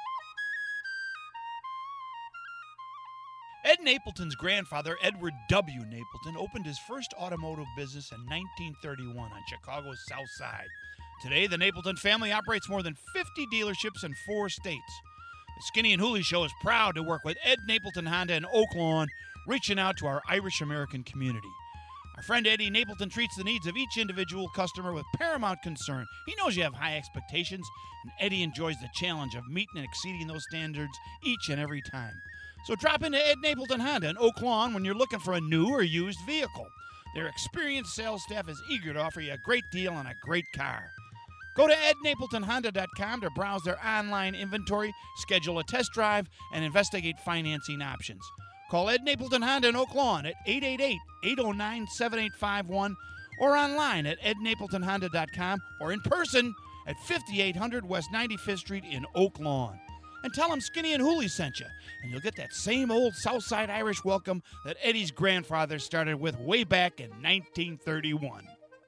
Speaker 4: Ed Napleton's grandfather, Edward W. Napleton, opened his first automotive business in nineteen thirty-one on Chicago's South Side. Today, the Napleton family operates more than fifty dealerships in four states. The Skinny and Hooley Show is proud to work with Ed Napleton Honda in Oak Lawn, reaching out to our Irish-American community. Our friend Eddie Napleton treats the needs of each individual customer with paramount concern. He knows you have high expectations, and Eddie enjoys the challenge of meeting and exceeding those standards each and every time. So drop into Ed Napleton Honda in Oak Lawn when you're looking for a new or used vehicle. Their experienced sales staff is eager to offer you a great deal on a great car. Go to ed napleton honda dot com to browse their online inventory, schedule a test drive, and investigate financing options. Call Ed Napleton Honda in Oak Lawn at eight eight eight, eight oh nine, seven eight five one or online at ed napleton honda dot com or in person at fifty-eight hundred West ninety-fifth Street in Oak Lawn. And tell them Skinny and Hooley sent you, and you'll get that same old Southside Irish welcome that Eddie's grandfather started with way back in nineteen thirty-one.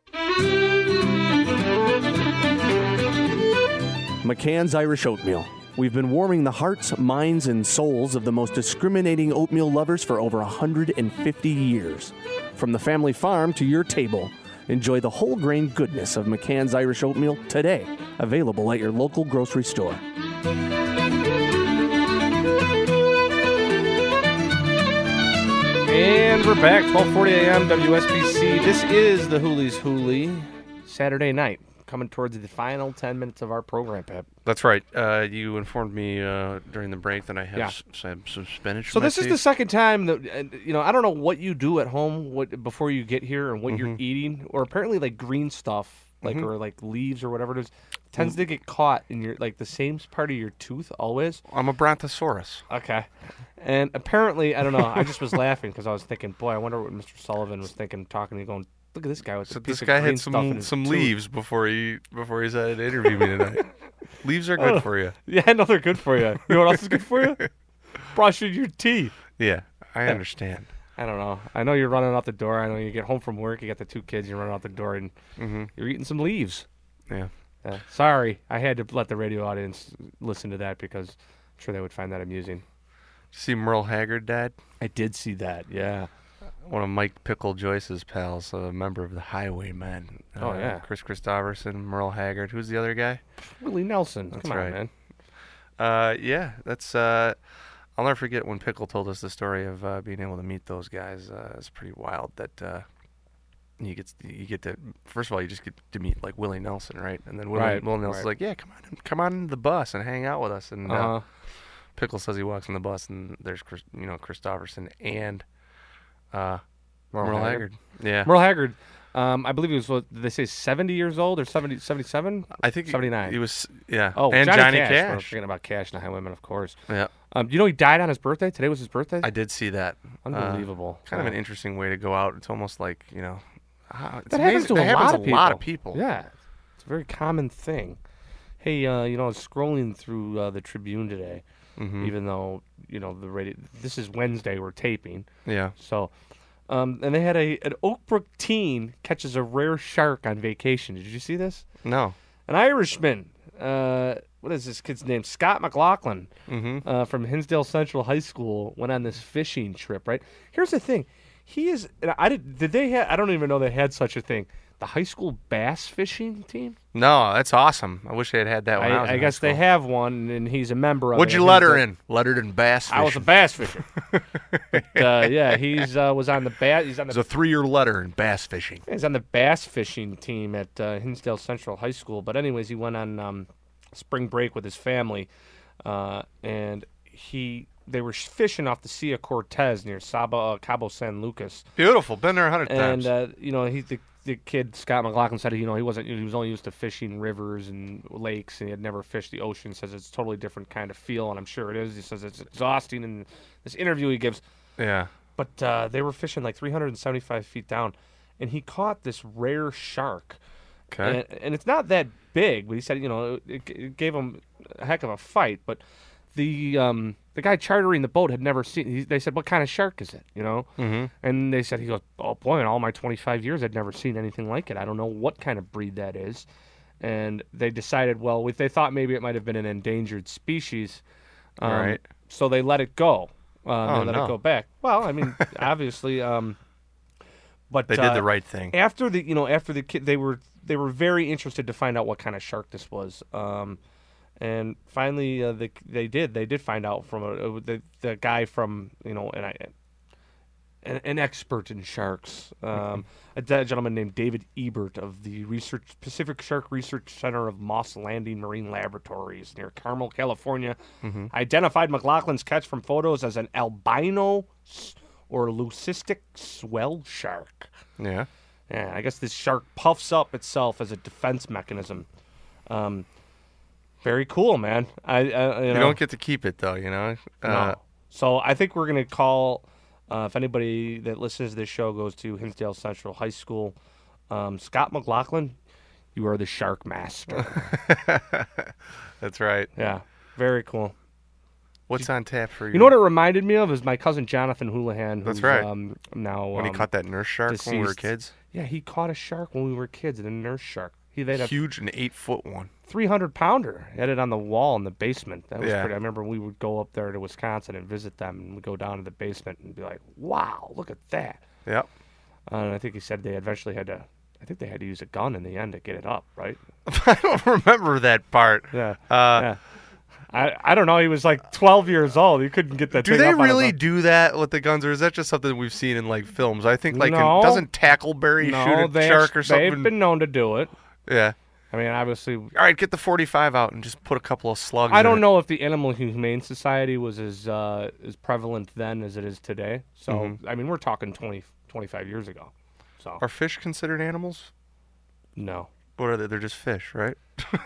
Speaker 3: McCann's Irish Oatmeal. We've been warming the hearts, minds, and souls of the most discriminating oatmeal lovers for over one hundred fifty years. From the family farm to your table, enjoy the whole grain goodness of McCann's Irish Oatmeal today. Available at your local grocery store.
Speaker 2: And we're back, twelve forty a.m. W S B C. This is the Hooley's Hooley, Saturday night, coming towards the final ten minutes of our program, Pep.
Speaker 1: That's right. Uh, you informed me uh, during the break that I have
Speaker 2: Yeah.
Speaker 1: s- some, some spinach.
Speaker 2: So
Speaker 1: for my
Speaker 2: this is
Speaker 1: tea.
Speaker 2: the second time that, uh, you know, I don't know what you do at home what before you get here and what you're
Speaker 1: Mhm.
Speaker 2: eating, or apparently like green stuff, like
Speaker 1: Mhm.
Speaker 2: or like leaves or whatever it is, tends to get caught in your, like the same part of your tooth always.
Speaker 1: I'm a brontosaurus.
Speaker 2: Okay. And apparently, I don't know, I just was laughing because I was thinking, boy, I wonder what Mister Sullivan was thinking, talking to me, going, look at this guy with
Speaker 1: So
Speaker 2: a piece
Speaker 1: this
Speaker 2: of
Speaker 1: guy
Speaker 2: green
Speaker 1: had
Speaker 2: stuff in
Speaker 1: some
Speaker 2: his
Speaker 1: some
Speaker 2: tooth.
Speaker 1: leaves before he before he said to interview me tonight. Leaves are good
Speaker 2: Oh,
Speaker 1: for you.
Speaker 2: Yeah, I know they're good for you. You know what else is good for you? Brushing your teeth.
Speaker 1: Yeah, I understand.
Speaker 2: I don't know. I know you're running out the door. I know you get home from work, you got the two kids, you're running out the door, and
Speaker 1: Mm-hmm.
Speaker 2: you're eating some leaves.
Speaker 1: Yeah.
Speaker 2: Yeah. Sorry, I had to let the radio audience listen to that because I'm sure they would find that amusing.
Speaker 1: See Merle Haggard, Dad?
Speaker 2: I did see that, yeah.
Speaker 1: One of Mike Pickle Joyce's pals, a member of the Highwaymen.
Speaker 2: Oh,
Speaker 1: Uh,
Speaker 2: yeah.
Speaker 1: Chris Christopherson, Merle Haggard. Who's the other guy?
Speaker 2: Willie Nelson.
Speaker 1: That's
Speaker 2: Come on,
Speaker 1: right.
Speaker 2: man.
Speaker 1: Uh, yeah, that's. Uh, I'll never forget when Pickle told us the story of uh, being able to meet those guys. Uh, it's pretty wild that uh, you get you get to. First of all, you just get to meet like Willie Nelson, right? And then Willie,
Speaker 2: Right,
Speaker 1: Willie Nelson's
Speaker 2: right.
Speaker 1: like, "Yeah, come on, come on in the bus and hang out with us." And uh,
Speaker 2: Uh-huh.
Speaker 1: Pickle says he walks in the bus and there's Chris, you know Christopherson and uh,
Speaker 2: Merle
Speaker 1: Merle,
Speaker 2: Haggard.
Speaker 1: Haggard. Yeah,
Speaker 2: Merle Haggard, um, I believe he was, what, did they say seventy years old or seventy, seventy-seven?
Speaker 1: I think he-
Speaker 2: seventy-nine.
Speaker 1: He was, yeah.
Speaker 2: Oh,
Speaker 1: and
Speaker 2: Johnny,
Speaker 1: Johnny
Speaker 2: Cash. We're
Speaker 1: Cash.
Speaker 2: forgetting about Cash and the Highwaymen, of course.
Speaker 1: Yeah.
Speaker 2: Um, do you know he died on his birthday? Today was his birthday?
Speaker 1: I did see that.
Speaker 2: Unbelievable.
Speaker 1: Uh, kind of
Speaker 2: Yeah.
Speaker 1: an interesting way to go out. It's almost like, you know, ah, it's
Speaker 2: That happens
Speaker 1: amazing.
Speaker 2: to
Speaker 1: that
Speaker 2: a, lot
Speaker 1: happens
Speaker 2: of
Speaker 1: a lot of
Speaker 2: people.
Speaker 1: people.
Speaker 2: Yeah, it's a very common thing. hey, uh, you know, I was scrolling through uh, the Tribune today,
Speaker 1: Mhm.
Speaker 2: even though, you know, the radio, this is Wednesday, we're taping.
Speaker 1: Yeah.
Speaker 2: So, um, and they had a an Oakbrook teen catches a rare shark on vacation. Did you see this?
Speaker 1: No.
Speaker 2: An Irishman. Uh, what is this kid's name? Scott McLaughlin
Speaker 1: Mm-hmm.
Speaker 2: uh, from Hinsdale Central High School went on this fishing trip. Right. Here's the thing. He is. and I did. Did they have? I don't even know they had such a thing. The high school bass fishing team.
Speaker 1: No, that's awesome. I wish they had had that when I,
Speaker 2: I,
Speaker 1: was
Speaker 2: I
Speaker 1: in
Speaker 2: guess
Speaker 1: high
Speaker 2: they
Speaker 1: school.
Speaker 2: have one, and he's a member of.
Speaker 1: What'd
Speaker 2: it.
Speaker 1: you let her
Speaker 2: He's a-
Speaker 1: in? Lettered in bass fishing.
Speaker 2: I was a bass fisher. but uh, yeah, he's uh, was on the bass. He's on
Speaker 1: It
Speaker 2: the
Speaker 1: was a three-year letter in bass fishing.
Speaker 2: He's on the bass fishing team at uh, Hinsdale Central High School. But anyways, he went on um, spring break with his family, uh, and he they were sh- fishing off the Sea of Cortez near Saba, uh, Cabo San Lucas.
Speaker 1: Beautiful. Been there a hundred times.
Speaker 2: And uh, you know, he the, the kid Scott McLaughlin said, you know, he wasn't he was only used to fishing rivers and lakes, and he had never fished the ocean. Says it's a totally different kind of feel, and I'm sure it is. He says it's exhausting. In this interview he gives.
Speaker 1: Yeah.
Speaker 2: But uh, they were fishing like three hundred seventy-five feet down, and he caught this rare shark.
Speaker 1: Okay.
Speaker 2: And, and it's not that big, but he said, you know, it, it gave him a heck of a fight. But the um, the guy chartering the boat had never seen. He, they said, "What kind of shark is it?" You know.
Speaker 1: Mhm.
Speaker 2: And they said, "He goes, oh boy, in all my twenty-five years, I'd never seen anything like it. I don't know what kind of breed that is." And they decided, well, if they thought maybe it might have been an endangered species, um,
Speaker 1: Right.
Speaker 2: so they let it go. Um,
Speaker 1: Oh,
Speaker 2: they let
Speaker 1: no.
Speaker 2: it go back. Well, I mean, obviously, um, but
Speaker 1: They did
Speaker 2: uh,
Speaker 1: the right thing.
Speaker 2: After the, you know, after the kid, they were they were very interested to find out what kind of shark this was. Um, and finally, uh, the, they did. They did find out from a, the the guy from you know, and I, an, an expert in sharks, um, a de- gentleman named David Ebert of the Research Pacific Shark Research Center of Moss Landing Marine Laboratories near Carmel, California,
Speaker 1: Mhm.
Speaker 2: identified McLaughlin's catch from photos as an albino s- or leucistic swell shark.
Speaker 1: Yeah.
Speaker 2: Yeah, I guess this shark puffs up itself as a defense mechanism. Um, very cool, man. I, I you,
Speaker 1: You
Speaker 2: know,
Speaker 1: don't get to keep it though, you know. Uh,
Speaker 2: no. So I think we're gonna call. Uh, if anybody that listens to this show goes to Hinsdale Central High School, um, Scott McLaughlin, you are the shark master.
Speaker 1: That's right.
Speaker 2: Yeah, very cool.
Speaker 1: What's on tap for you?
Speaker 2: You know what it reminded me of is my cousin Jonathan Houlihan.
Speaker 1: That's
Speaker 2: who's,
Speaker 1: right.
Speaker 2: Um, now
Speaker 1: When he
Speaker 2: um,
Speaker 1: caught that nurse shark when we were
Speaker 2: deceased.
Speaker 1: kids?
Speaker 2: Yeah, he caught a shark when we were kids, and a nurse shark. He they had a
Speaker 1: Huge, an eight foot one.
Speaker 2: three hundred pounder. He had it on the wall in the basement. That was
Speaker 1: Yeah.
Speaker 2: pretty. I remember we would go up there to Wisconsin and visit them, and we'd go down to the basement and be like, "Wow, look at that!"
Speaker 1: Yep.
Speaker 2: Uh, and I think he said they eventually had to. I think they had to use a gun in the end to get it up, right?
Speaker 1: I don't remember that part.
Speaker 2: Yeah.
Speaker 1: Uh,
Speaker 2: yeah. I I don't know. He was like twelve years old. He couldn't get that.
Speaker 1: Do
Speaker 2: thing
Speaker 1: they
Speaker 2: up on his
Speaker 1: really
Speaker 2: own.
Speaker 1: do that with the guns, or is that just something we've seen in like films? I think like in-
Speaker 2: No.
Speaker 1: doesn't Tackleberry
Speaker 2: No,
Speaker 1: shoot a
Speaker 2: they
Speaker 1: shark
Speaker 2: actu-
Speaker 1: or something?
Speaker 2: They've been known to do it.
Speaker 1: Yeah.
Speaker 2: I mean, obviously,
Speaker 1: All right, get the forty-five out and just put a couple of slugs.
Speaker 2: I
Speaker 1: in
Speaker 2: don't
Speaker 1: it.
Speaker 2: know if the Animal Humane Society was as uh, as prevalent then as it is today. So,
Speaker 1: Mhm.
Speaker 2: I mean, we're talking twenty, twenty-five years ago. So,
Speaker 1: Are fish considered animals?
Speaker 2: no.
Speaker 1: What are they? They're just fish, right?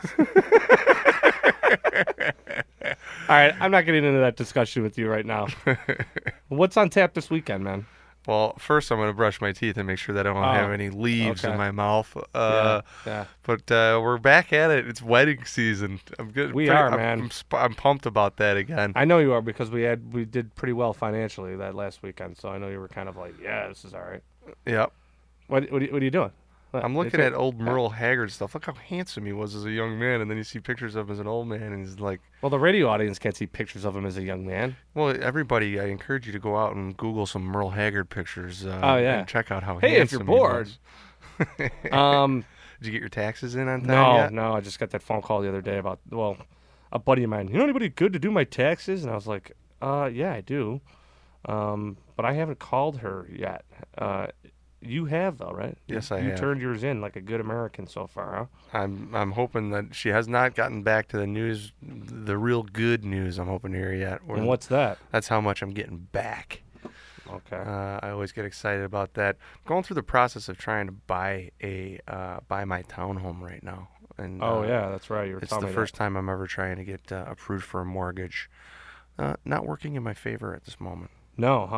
Speaker 2: All right, I'm not getting into that discussion with you right now. What's on tap this weekend, man?
Speaker 1: Well, first I'm going to brush my teeth and make sure that I don't
Speaker 2: Oh,
Speaker 1: have any leaves
Speaker 2: okay.
Speaker 1: in my mouth. Uh,
Speaker 2: Yeah, yeah.
Speaker 1: But uh, we're back at it. It's wedding season. I'm good.
Speaker 2: We
Speaker 1: pretty-
Speaker 2: are,
Speaker 1: I'm,
Speaker 2: man.
Speaker 1: I'm, sp- I'm pumped about that again.
Speaker 2: I know you are because we had we did pretty well financially that last weekend. So I know you were kind of like, yeah, this is all right.
Speaker 1: Yep.
Speaker 2: What what, are you- what are you doing? What,
Speaker 1: I'm
Speaker 2: you
Speaker 1: looking
Speaker 2: feel-
Speaker 1: at old Merle Haggard stuff. Look how handsome he was as a young man, and then you see pictures of him as an old man, and he's like,
Speaker 2: Well, the radio audience can't see pictures of him as a young man.
Speaker 1: well, everybody, I encourage you to go out and Google some Merle Haggard pictures. Uh,
Speaker 2: Oh, yeah.
Speaker 1: and check out how
Speaker 2: Hey, if
Speaker 1: handsome
Speaker 2: you're bored.
Speaker 1: he was.
Speaker 2: Um,
Speaker 1: Did you get your taxes in on time
Speaker 2: no,
Speaker 1: yet?
Speaker 2: no, I just got that phone call the other day about well, a buddy of mine. You know anybody good to do my taxes? And I was like, uh, yeah, I do, um, but I haven't called her yet. Uh, you have though, right?
Speaker 1: Yes,
Speaker 2: you,
Speaker 1: I
Speaker 2: you
Speaker 1: have.
Speaker 2: turned yours in like a good American so far, huh?
Speaker 1: I'm I'm hoping that she has not gotten back to the news, the real good news. I'm hoping to hear yet.
Speaker 2: And what's that?
Speaker 1: That's how much I'm getting back.
Speaker 2: Okay.
Speaker 1: Uh, I always get excited about that. Going through the process of trying to buy a uh, buy my townhome right now. And
Speaker 2: Oh
Speaker 1: uh,
Speaker 2: yeah, that's right. You were
Speaker 1: it's
Speaker 2: telling
Speaker 1: the
Speaker 2: me
Speaker 1: first time I'm ever trying to get uh, approved for a mortgage. Uh, not working in my favor at this moment.
Speaker 2: that. No, huh?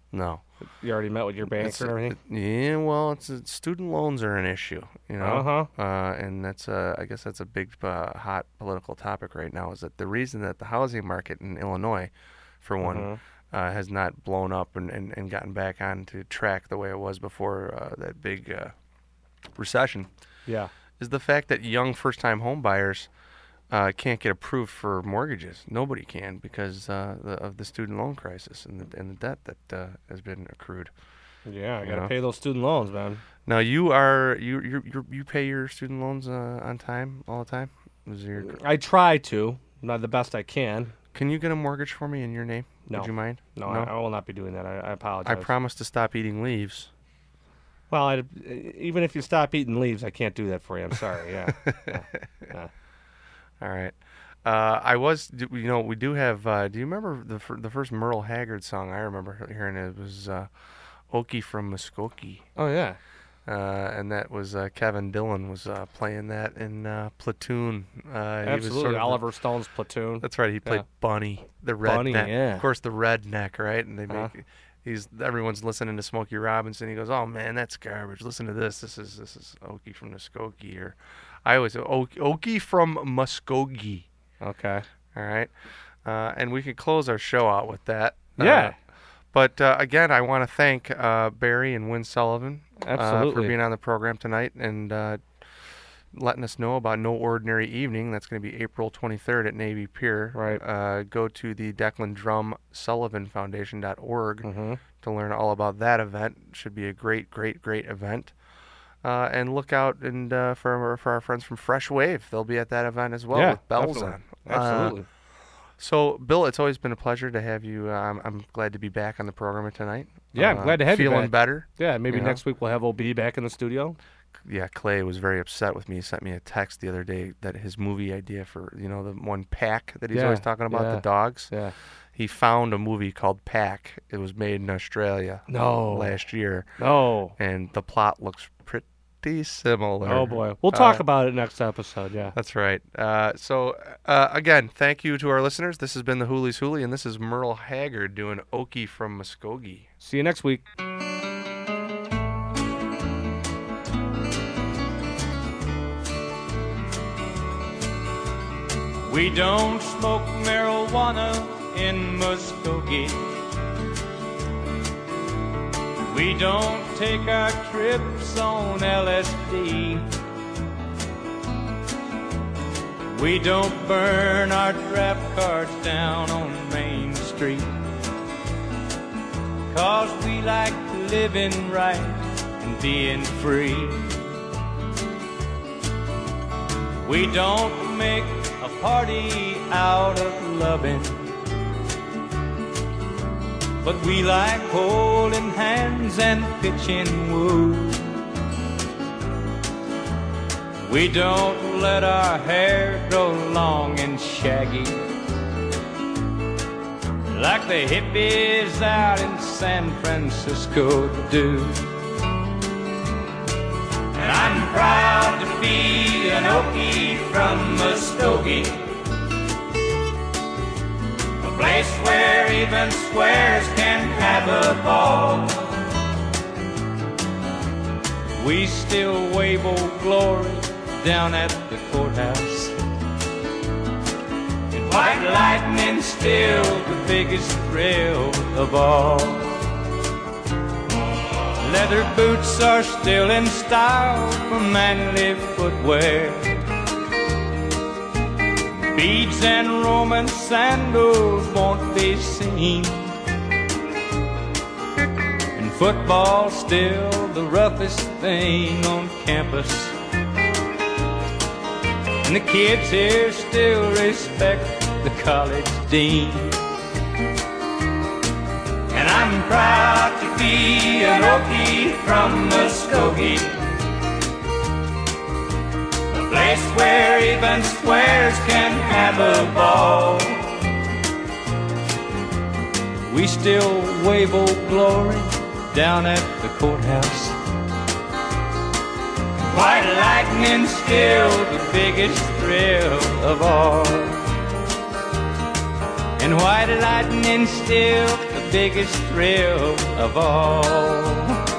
Speaker 1: No.
Speaker 2: You already met with your banker
Speaker 1: It's,
Speaker 2: and everything?
Speaker 1: Yeah, well, it's uh, student loans are an issue, you know,
Speaker 2: Uh-huh.
Speaker 1: uh, and that's uh, I guess that's a big uh, hot political topic right now. Is that the reason that the housing market in Illinois, for one,
Speaker 2: Mhm.
Speaker 1: uh, has not blown up and, and, and gotten back onto track the way it was before uh, that big uh, recession.
Speaker 2: Yeah.
Speaker 1: Is the fact that young first-time home buyers uh, can't get approved for mortgages. Nobody can because uh, the, of the student loan crisis and the, and the debt that uh, has been accrued.
Speaker 2: Yeah, I
Speaker 1: You
Speaker 2: got to
Speaker 1: know?
Speaker 2: pay those student loans, man.
Speaker 1: Now you are you you you you pay your student loans uh, on time all the time? Is your
Speaker 2: I try to, not the best I can.
Speaker 1: Can you get a mortgage for me in your name?
Speaker 2: No.
Speaker 1: Would you mind?
Speaker 2: No, I, I will not be doing that. I, I apologize.
Speaker 1: I promise to stop eating leaves.
Speaker 2: Well, I, even if you stop eating leaves, I can't do that for you. I'm sorry. Yeah. yeah. yeah.
Speaker 1: All right. Uh, I was, you know, we do have. Uh, do you remember the fir- the first Merle Haggard song? I remember hearing it, it was uh, "Okie from Muskogee."
Speaker 2: Oh yeah.
Speaker 1: Uh, and that was uh, Kevin Dillon was uh, playing that in uh, Platoon. Uh,
Speaker 2: Absolutely,
Speaker 1: he was sort of
Speaker 2: Oliver
Speaker 1: the,
Speaker 2: Stone's Platoon.
Speaker 1: That's right. He played
Speaker 2: Yeah.
Speaker 1: Bunny, the
Speaker 2: Bunny,
Speaker 1: redneck.
Speaker 2: yeah.
Speaker 1: Of course, the redneck, right? And they make
Speaker 2: Uh-huh.
Speaker 1: he's everyone's listening to Smokey Robinson. He goes, "Oh man, that's garbage. Listen to this. This is this is Okie from Muskogee." Or I always Okie, Okie from Muskogee.
Speaker 2: Okay.
Speaker 1: All right. Uh, and we could close our show out with that.
Speaker 2: Yeah.
Speaker 1: Uh, but uh, again, I want to thank uh, Barry and Wynn Sullivan uh, for
Speaker 2: Absolutely.
Speaker 1: being on the program tonight and uh, letting us know about No Ordinary Evening. That's going to be April twenty-third at Navy Pier.
Speaker 2: Right.
Speaker 1: Uh, go to the Declan Drum Sullivan Foundation dot org
Speaker 2: Mm-hmm.
Speaker 1: to learn all about that event. Should be a great, great, great event. Uh, and look out and uh, for our, for our friends from Fresh Wave. They'll be at that event as well
Speaker 2: Yeah,
Speaker 1: with bells
Speaker 2: definitely.
Speaker 1: on.
Speaker 2: Absolutely.
Speaker 1: Uh, so, Bill, it's always been a pleasure to have you. Uh, I'm, I'm glad to be back on the program tonight.
Speaker 2: Yeah, I'm
Speaker 1: Uh,
Speaker 2: glad to have you
Speaker 1: feeling
Speaker 2: back.
Speaker 1: better.
Speaker 2: Yeah, maybe
Speaker 1: you know?
Speaker 2: next week we'll have O B back in the studio.
Speaker 1: Yeah, Clay was very upset with me. He sent me a text the other day that his movie idea for, you know, the one Pack that he's
Speaker 2: Yeah,
Speaker 1: always talking about,
Speaker 2: yeah,
Speaker 1: the dogs.
Speaker 2: Yeah.
Speaker 1: He found a movie called Pack. It was made in Australia
Speaker 2: No.
Speaker 1: last year.
Speaker 2: No.
Speaker 1: And the plot looks pretty similar.
Speaker 2: Oh boy, we'll talk
Speaker 1: Uh,
Speaker 2: about it next episode. Yeah.
Speaker 1: That's right. Uh, so, uh, again, thank you to our listeners. This has been the Hoolies Hoolie, and this is Merle Haggard doing Okie from Muskogee.
Speaker 2: See you next week.
Speaker 12: We don't smoke marijuana in Muskogee. We don't take our trips on L S D. We don't burn our draft cards down on Main Street. 'Cause we like living right and being free. We don't make a party out of loving, but we like holding hands and pitching woo. We don't let our hair grow long and shaggy like the hippies out in San Francisco do. And I'm proud to be an Okie from Muskogee, a place where even squares can have a ball. We still wave Old Glory down at the courthouse, and white lightning's still the biggest thrill of all. Leather boots are still in style for manly footwear. Beads and Roman sandals won't be seen, and football's still the roughest thing on campus. And the kids here still respect the college dean. And I'm proud to be an Okie from Muskogee, a place where even squares can have a ball. We still wave Old Glory down at the courthouse. White lightning's still the biggest thrill of all. And white lightning's still the biggest thrill of all.